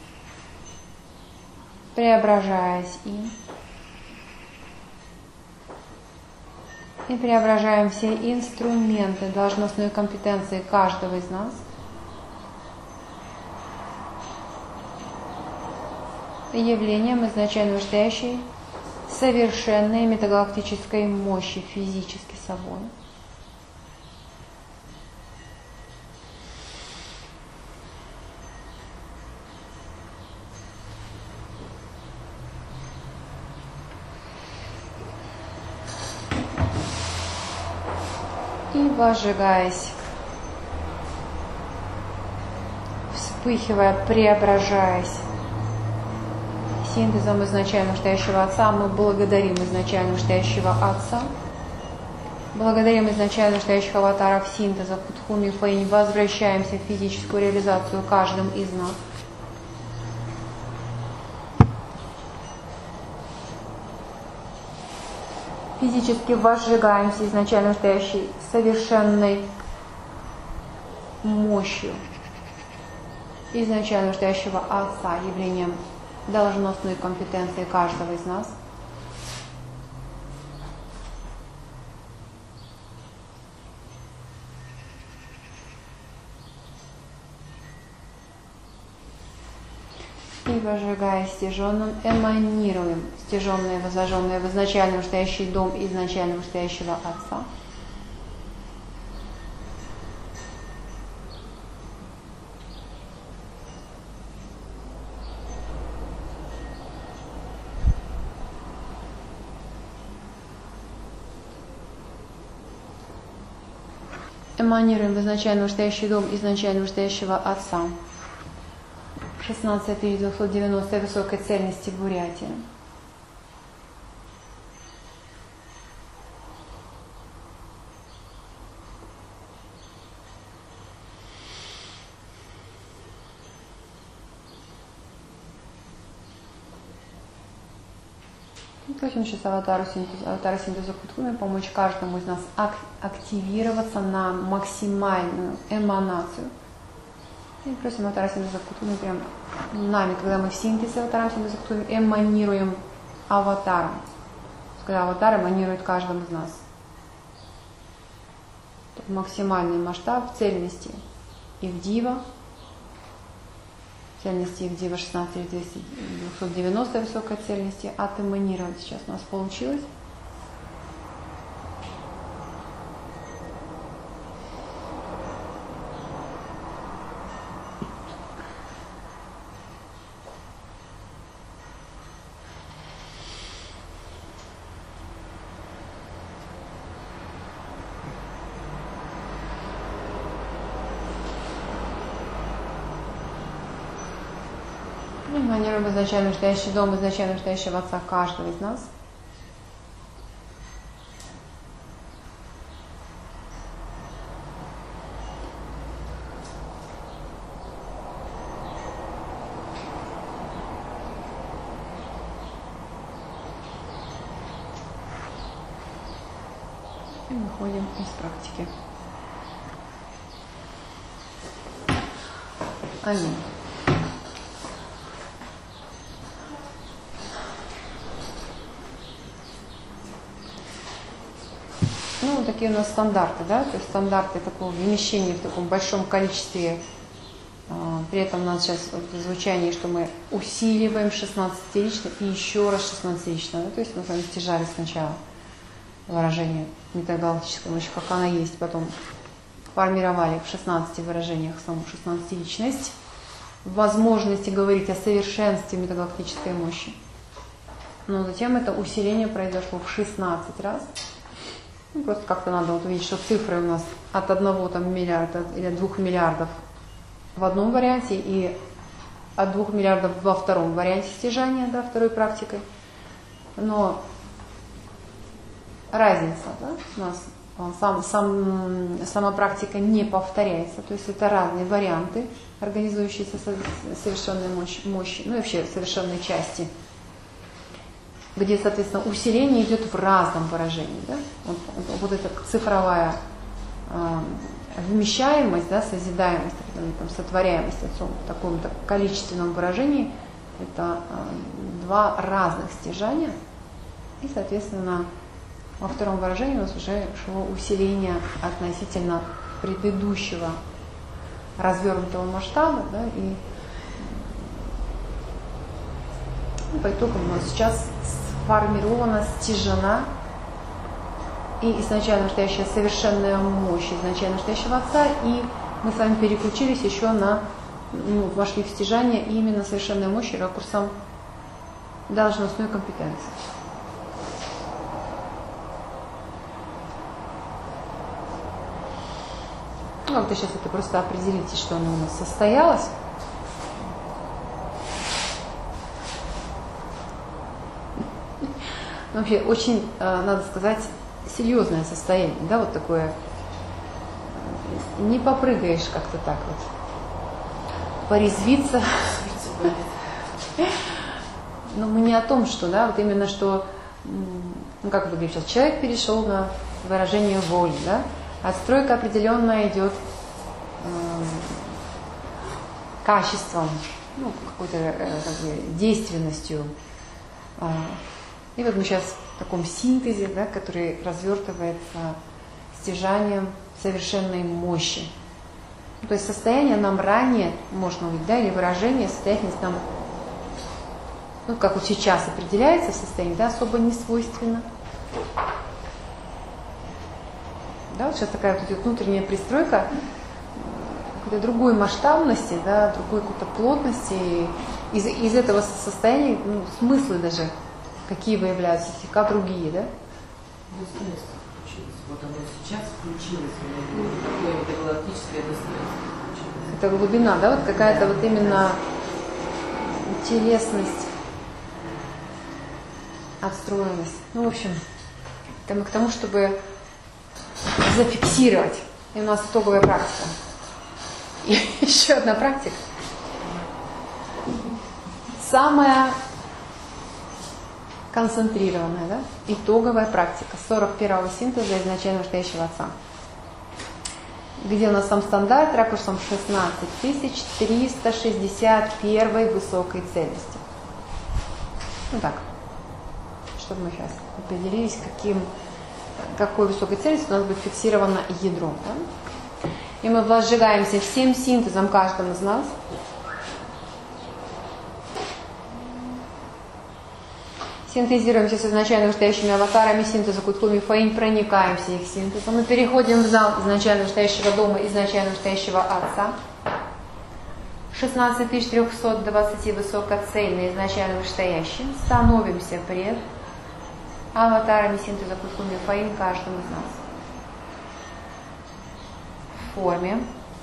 преображаясь им, и преображаем все инструменты должностной компетенции каждого из нас явлением изначально настоящей совершенной метагалактической мощи физически собой. И возжигаясь, вспыхивая, преображаясь синтезом изначально настоящего Отца, мы благодарим изначально настоящего Отца, благодарим изначально настоящих аватаров синтеза Кутхуми Фэйни, возвращаемся в физическую реализацию каждым из нас. Физически возжигаемся изначально настоящей совершенной мощью изначально настоящего Отца, явлением должностной компетенции каждого из нас. И возжигая стяженным, эманируем стяженное, возложенное в изначально настоящий дом изначально настоящего Отца. эманируем в изначально вышестоящий дом изначально вышестоящего Отца. шестнадцать тысяч девятьсот девяносто высокой цельности в Бурятии. Просим сейчас аватару синтеза, аватару синтеза Кутхуми помочь каждому из нас ак активироваться на максимальную эманацию. И просим аватара синтеза Кутхуми прям нами, когда мы в синтезе аватара синтеза Кутхуми эманируем аватаром. Когда аватар эманирует каждому из нас. Максимальный масштаб цельности и в дива. Цельности в дива шестнадцать тысяч девятьсот девяносто высокой цельности отэманировать сейчас у нас получилось. Эманируем изначально вышестоящий дом, изначально вышестоящего Отца каждого из нас. И выходим из практики. Аминь. Ну, такие у нас стандарты, да, то есть стандарты такого вмещения в таком большом количестве. При этом у нас сейчас в звучании, что мы усиливаем шестнадцатилично и еще раз шестнадцатилично. Да, то есть мы с вами стяжали сначала выражение метагалактической мощи, как она есть, потом формировали в шестнадцати выражениях саму шестнадцатиличность, возможности говорить о совершенстве метагалактической мощи. Но затем это усиление произошло в шестнадцать раз. Ну, просто как-то надо вот увидеть, что цифры у нас от одного там, миллиарда или от двух миллиардов в одном варианте и от двух миллиардов во втором варианте стяжания, да, второй практикой. Но разница, да, у нас сам, сам, сама практика не повторяется, то есть это разные варианты, организующиеся совершенной мощи, мощи, ну и вообще совершенной части, где, соответственно, усиление идет в разном выражении. Да? Вот, вот эта цифровая э, вмещаемость, да, созидаемость, там, сотворяемость в таком-то количественном выражении, это э, два разных стяжания. И, соответственно, во втором выражении у нас уже шло усиление относительно предыдущего развернутого масштаба. Да, и ну, по итогам у нас сейчас сформирована, стяжена и изначально настоящая совершенная мощь изначально настоящего Отца, и мы с вами переключились еще на, ну, вошли в стяжание именно совершенной мощи ракурсом должностной компетенции. Ну, как-то сейчас это просто определите, что оно у нас состоялось. Вообще очень, надо сказать, серьезное состояние, да, вот такое, не попрыгаешь как-то так вот, порезвиться. Но мы не о том, что, да, вот именно что, ну как вы говорите, сейчас человек перешел на выражение воли, да, отстройка определенная идет э, качеством, ну, какой-то э, как бы, действенностью. Э, И вот мы сейчас в таком синтезе, да, который развертывается стяжанием совершенной мощи. То есть состояние нам ранее, можно увидеть, да, или выражение, состоятельность нам, ну, как вот сейчас определяется в состоянии, да, особо не свойственно. Да, вот сейчас такая вот идет внутренняя пристройка какой-то другой масштабности, да, другой какой-то плотности. Из, из этого состояния, ну, смыслы даже какие выявляются, слегка другие, да? Бесконечно получилось. Вот оно сейчас включилось, такое метагалактическое достоинство. Это глубина, да, вот какая-то вот именно телесность, отстроенность. Ну, в общем, это мы к тому, чтобы зафиксировать. И у нас итоговая практика. И еще одна практика. Самая концентрированная, да, итоговая практика сорок первого синтеза изначально настоящего Отца. Где у нас сам стандарт ракурсом шестнадцать тысяч триста шестьдесят первой высокой цельности. Ну так, чтобы мы сейчас определились, каким, какой высокой цельностью у нас будет фиксировано ядро. Да? И мы возжигаемся всем синтезом каждым из нас. Синтезируемся с изначально настоящими аватарами синтеза Кутхуми Фаинь, проникаемся их синтезом. Мы переходим в зал изначально настоящего дома, изначально настоящего Отца. шестнадцать тысяч триста двадцать высокоцельные, изначально вышестоящие. Становимся пред аватарами синтеза Кутхуми Фаинь каждому из нас. В форме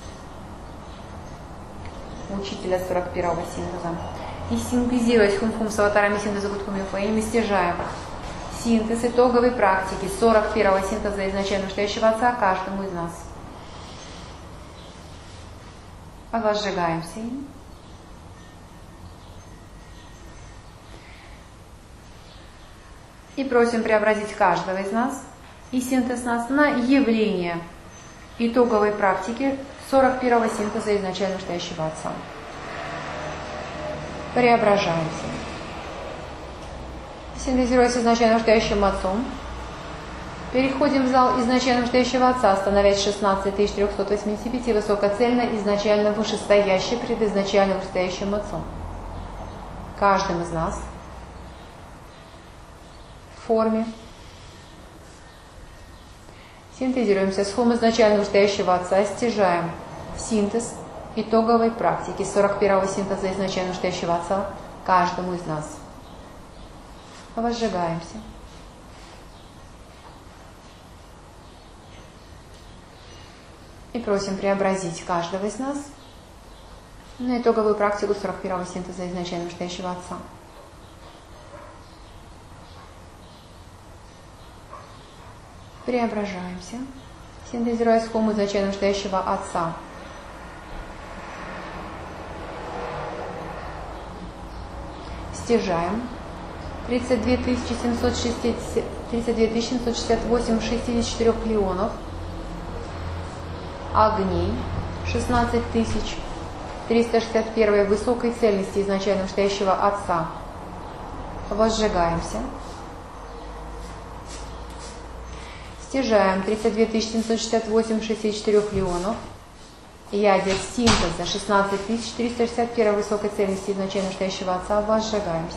учителя сорок первого синтеза. И синтезируясь хунфум с аватарами синтеза Кутхуми Фаинь, мы стяжаем синтез итоговой практики сорок первого синтеза изначально настоящего Отца каждому из нас. Возжигаемся им. И просим преобразить каждого из нас и синтез нас на явление итоговой практики сорок первого синтеза изначально настоящего Отца. Преображаемся. Синтезируясь изначально настоящим Отцом, переходим в зал изначально настоящего Отца, становясь шестнадцать тысяч триста восемьдесят пять высокоцельно, изначально вышестоящий пред изначально вышестоящим Отцом. Каждым из нас в форме. Синтезируемся с хом изначально вышестоящего Отца, стяжаем синтез итоговой практики сорок первого синтеза изначально настоящего Отца каждому из нас. Возжигаемся. И просим преобразить каждого из нас на итоговую практику сорок первого синтеза изначально настоящего Отца. Преображаемся, синтезируя с хом изначально настоящего Отца. Стяжаем тридцать две тысячи семьсот шестьдесят восемь шестьдесят четыре клеонов, огней, шестнадцать тысяч триста шестьдесят один высокой цельности изначально настоящего Отца. Возжигаемся. Стяжаем тридцать две тысячи семьсот шестьдесят восемь шестьдесят четыре клеонов, ядер синтеза шестнадцать тысяч триста шестьдесят один высокой цельности изначально настоящего Отца. Возжигаемся.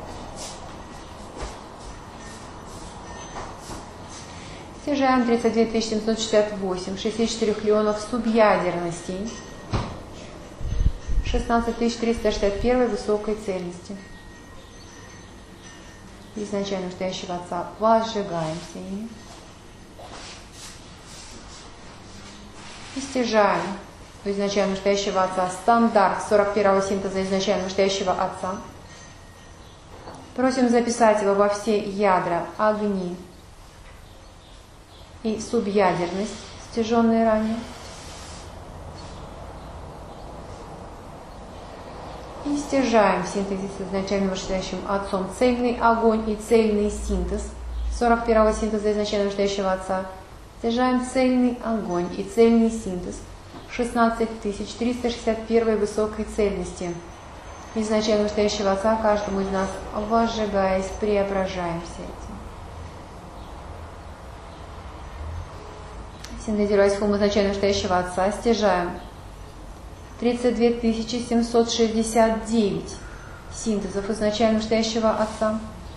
Стяжаем тридцать две тысячи семьсот шестьдесят восемь шестьдесят четыре клеонов субъядерностей, шестнадцать тысяч триста шестьдесят один высокой цельности изначально настоящего Отца. Возжигаемся ими. И стяжаем у изначально настоящего Отца стандарт сорок первого синтеза изначально настоящего Отца. Просим записать его во все ядра, огни и субъядерность, стяженные ранее. И стяжаем в синтезе с изначально вышестоящим Отцом цельный огонь и цельный синтез сорок первого синтеза изначально настоящего Отца. Стяжаем цельный огонь и цельный синтез шестнадцать тысяч триста шестьдесят один высокой цельности изначально настоящего Отца каждому из нас, возжигаясь, преображаемся этим. Синтезируясь хум изначально настоящего Отца, стяжаем тридцать две тысячи семьсот шестьдесят девять синтезов изначально настоящего Отца.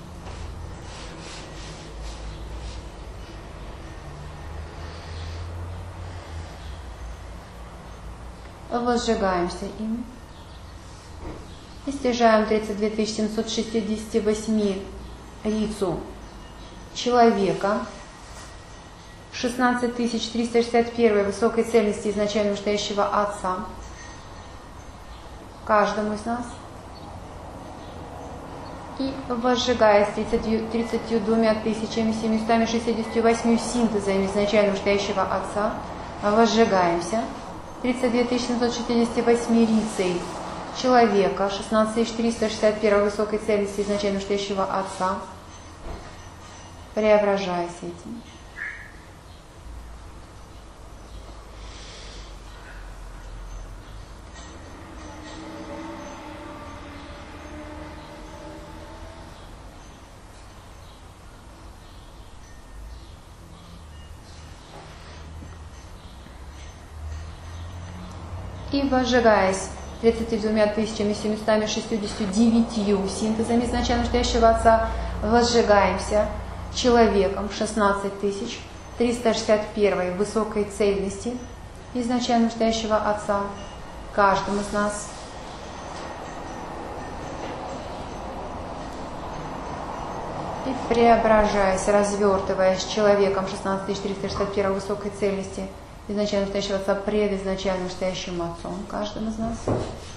Возжигаемся ими. И стяжаем тридцать две тысячи семьсот шестьдесят восемь рицу человека, шестнадцать тысяч триста шестьдесят один высокой цельности изначально настоящего Отца каждому из нас. И возжигаясь тридцатью двумя тысячами семьюстами шестьюдесятью восьмью синтезами изначально настоящего Отца, возжигаемся тридцать две тысячи семьсот шестьдесят восемь рицей человека, шестнадцать тысяч триста шестьдесят один высокой цельности изначально настоящего Отца, преображаясь этим. И возжигаясь тридцатью двумя тысячами семьюстами шестьюдесятью девятью синтезами изначально настоящего Отца, возжигаемся человеком шестнадцать тысяч триста шестьдесят один высокой цельности изначально настоящего Отца, каждому из нас. И преображаясь, развертываясь человеком шестнадцать тысяч триста шестьдесят один высокой цельности изначально настоящего Отца пред изначально настоящим Отцом, каждым из нас.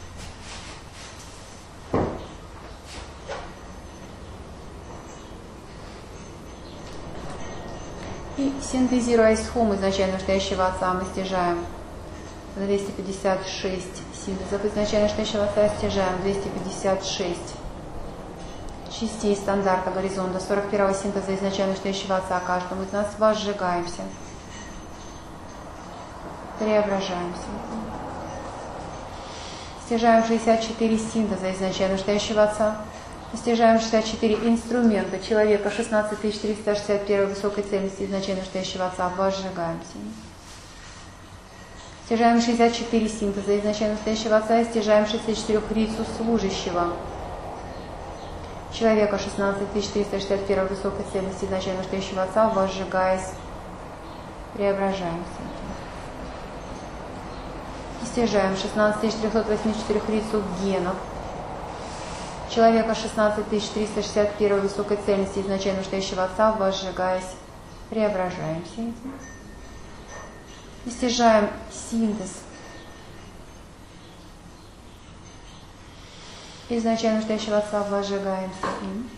И синтезируя схему изначально настоящего Отца, мы стяжаем двести пятьдесят шесть синтезов изначально настоящего Отца, стяжаем двести пятьдесят шесть частей стандарта горизонта сорок первого синтеза изначально настоящего Отца, каждому из нас возжигаемся. Преображаемся. Стяжаем шестьдесят четыре синтеза изначально настоящего Отца. Стяжаем шестьдесят четыре инструмента человека, шестнадцать тысяч триста шестьдесят один высокой цельности изначально настоящего Отца. Возжигаемся. Стяжаем шестьдесят четыре синтеза изначально настоящего Отца. И стяжаем шестьдесят четыре рицу служащего человека, шестнадцать тысяч триста шестьдесят один высокой цельности изначально настоящего Отца. Возжигаясь, преображаемся. Стяжаем шестнадцать тысяч триста восемьдесят четыре рицу генов человека, шестнадцать тысяч триста шестьдесят один высокой цельности изначально настоящего Отца, возжигаясь, преображаемся. И стяжаем синтез изначально настоящего Отца, возжигаемся им.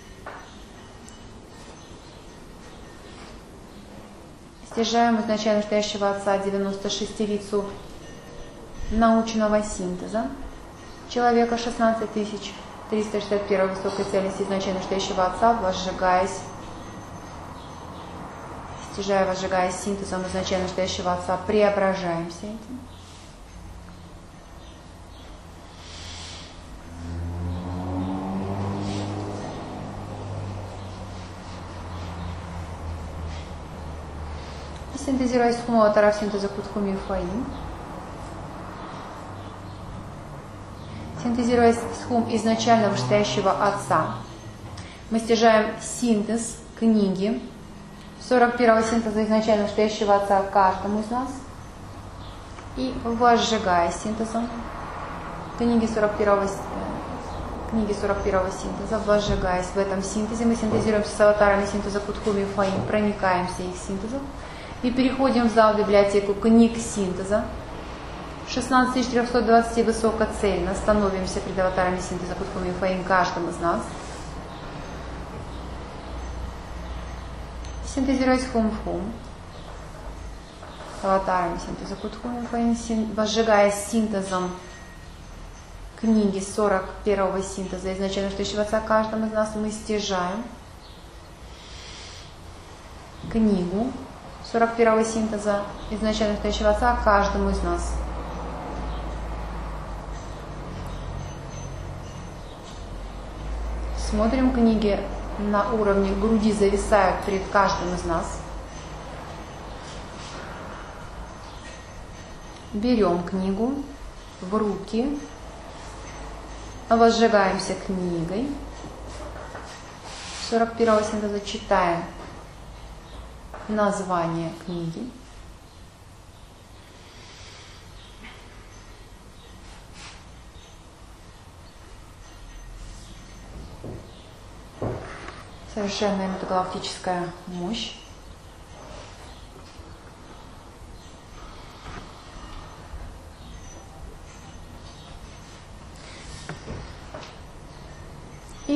Стяжаем изначально настоящего Отца девяносто шестерицу научного синтеза человека, шестнадцать тысяч триста шестьдесят один высокой цельности изначально настоящего Отца, возжигаясь, стяжая, возжигаясь синтезом изначально настоящего Отца, преображаемся этим. И синтезируя схему Атара синтеза Кутхуми Фаим, синтезируя схум изначально вышестоящего Отца, мы стяжаем синтез книги сорок первого синтеза изначально вышестоящего Отца каждому из нас и возжигая синтезом книги сорок первого, книги сорок первого синтеза, возжигаясь в этом синтезе, мы синтезируемся с аватарами синтеза Кутхуми Фаим, проникаемся их синтезом и переходим в зал библиотеку книг синтеза. шестнадцать тысяч триста двадцать высокоцельно становимся пред аватарами синтеза Кутхуми Фаим каждым из нас. Синтезируясь хум-хум, аватарами синтеза Кутхуми Фаим, возжигая синтезом книги сорок первого синтеза изначально настоящего Отца каждым из нас, мы стяжаем книгу сорок первого синтеза изначально настоящего Отца каждому из нас. Смотрим, книги на уровне груди зависают перед каждым из нас. Берем книгу в руки, возжигаемся книгой сорок первого синтеза, читаем название книги. Совершенная метагалактическая мощь.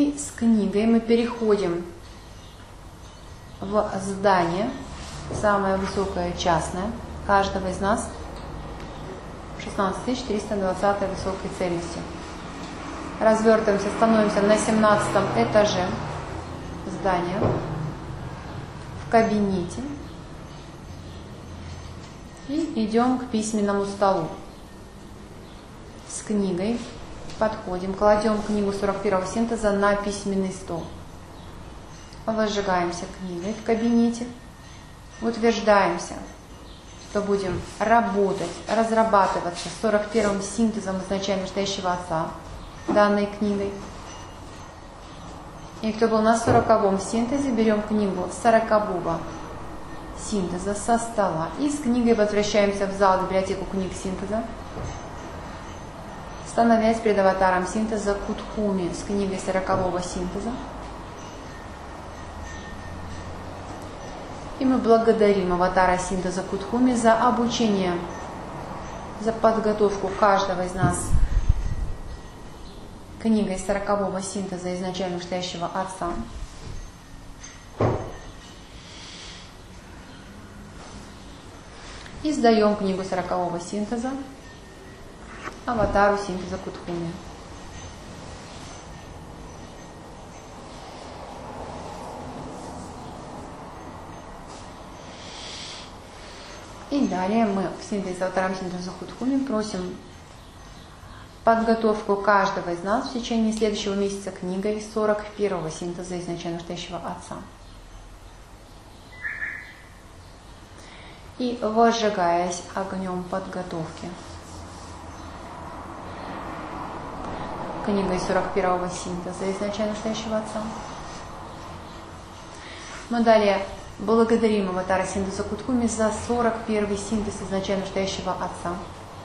И с книгой мы переходим в здание, самое высокое частное, каждого из нас, шестнадцать тысяч триста двадцать высокой цельности. Развертываемся, становимся на семнадцатом этаже здания, в кабинете, и идем к письменному столу с книгой. Подходим, кладем книгу сорок первого синтеза на письменный стол. Возжигаемся книгой в кабинете. Утверждаемся, что будем работать, разрабатываться сорок первым синтезом изначально настоящего Отца, данной книгой. И кто был на сороковом синтезе, берем книгу сорокового синтеза со стола и с книгой возвращаемся в зал, библиотеку книг синтеза, становясь перед аватаром синтеза Кутхуми с книгой сорокового синтеза. И мы благодарим аватара синтеза Кутхуми за обучение, за подготовку каждого из нас книгой сорокового синтеза изначально настоящего Отца. И сдаем книгу сорокового синтеза аватару синтеза Кутхуми. И далее мы в синтезе с аватаром синтеза Кутхуми просим подготовку каждого из нас в течение следующего месяца книгой сорок первого синтеза изначально настоящего Отца. И возжигаясь огнем подготовки книгой сорок первого синтеза изначально настоящего Отца, мы далее благодарим аватара синтеза Кутхуми за сорок первый синтез изначально настоящего Отца,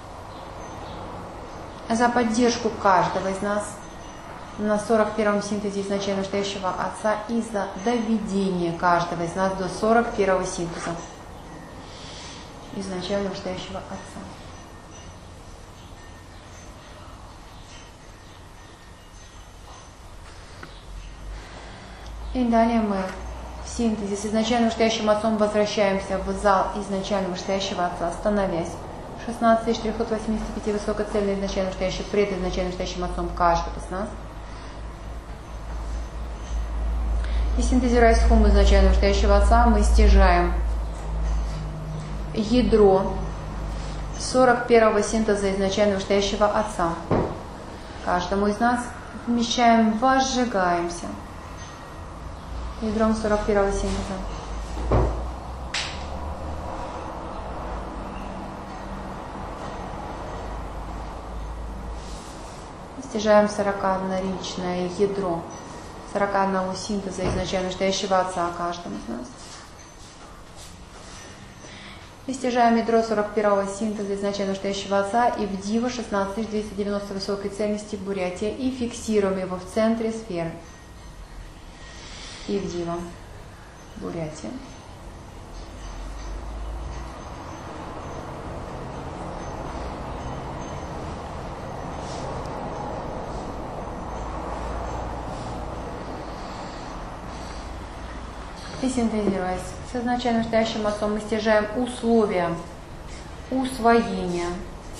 за поддержку каждого из нас на сорок первом синтезе изначально настоящего Отца и за доведение каждого из нас до сорок первого синтеза изначально настоящего Отца. И далее мы в синтезе с изначально настоящим Отцом возвращаемся в зал изначально настоящего Отца, становясь шестнадцать тысяч четыреста восемьдесят пять высокоцельной изначально настоящей, пред изначально настоящим Отцом каждого из нас. И синтезируя с хум изначально настоящего Отца, мы стяжаем ядро сорок первого синтеза изначально настоящего Отца. Каждому из нас вмещаем, возжигаемся ядром сорок первого синтеза. Стяжаем сорокаодноричное ядро сорок одного синтеза изначально настоящего Отца каждому из нас. И стяжаем ядро сорок первого синтеза изначально настоящего Отца и в Дива шестнадцать тысяч двести девяносто высокой цельности Бурятия и фиксируем его в центре сферы. И в Дива Бурятия. И синтезируясь с изначально настоящим Отцом, мы стяжаем условия усвоения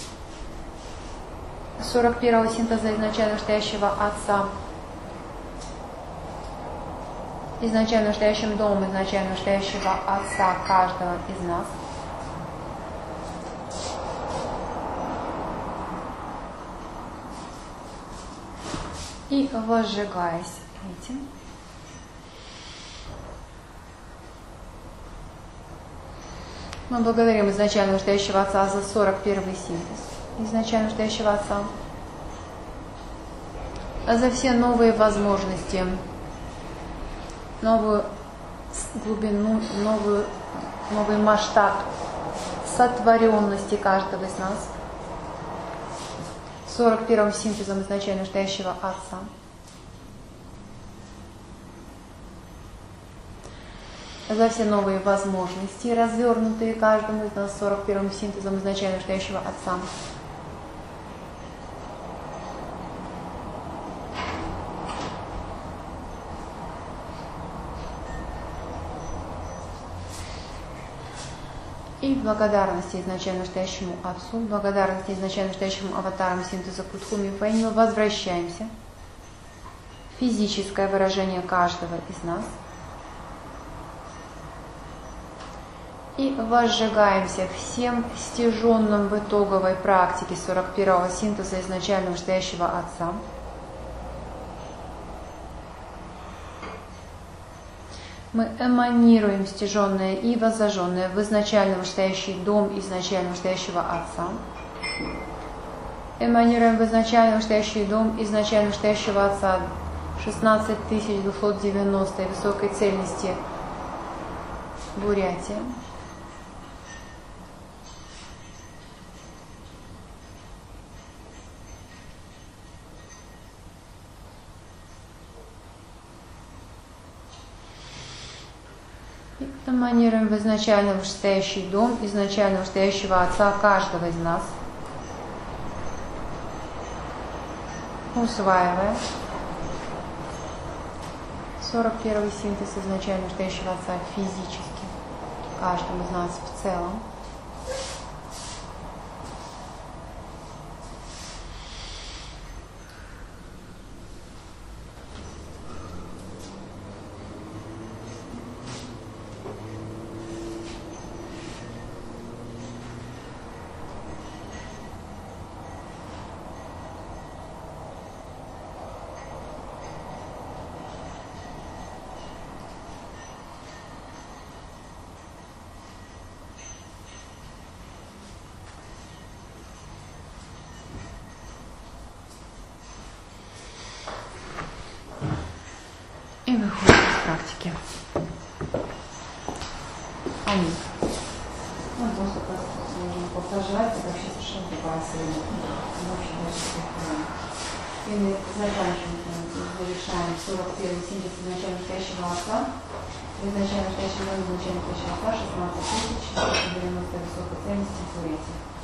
сорок первого синтеза изначально настоящего Отца, изначально настоящим домом изначально настоящего Отца каждого из нас. И возжигаясь этим, мы благодарим изначально настоящего Отца за сорок первый синтез изначально настоящего Отца, за все новые возможности, новую глубину, новую, новый масштаб сотворенности каждого из нас сорок первым синтезом изначально настоящего Отца. За все новые возможности, развернутые каждому из нас сорок первым синтезом изначально настоящего Отца. И в благодарности изначально настоящему Отцу, в благодарности изначально настоящему аватарам синтеза Кутхуми Фэнью возвращаемся в физическое выражение каждого из нас и возжигаемся всем стяженным в итоговой практике сорок первого синтеза изначально настоящего Отца. Мы эманируем стяженное и воззаженное в изначально настоящий дом изначально настоящего Отца. Эманируем в изначально настоящий дом изначально настоящего Отца шестнадцать тысяч двести девяносто высокой цельности Бурятия. Эманируем в изначально вышестоящий дом изначально вышестоящего Отца каждого из нас, усваивая сорок первый синтез изначально вышестоящего Отца физически, каждому из нас в целом. И выходим из практики. Аминь. Ну, просто можно повторять, это вообще совершенно другая среда. Вообще даже и мы заканчиваем, завершаем сорок первый синтез изначально настоящего Отца. Изначально настоящего дома изначально настоящего Отца шестнадцать тысяч девяносто высокой ценности Бурятии.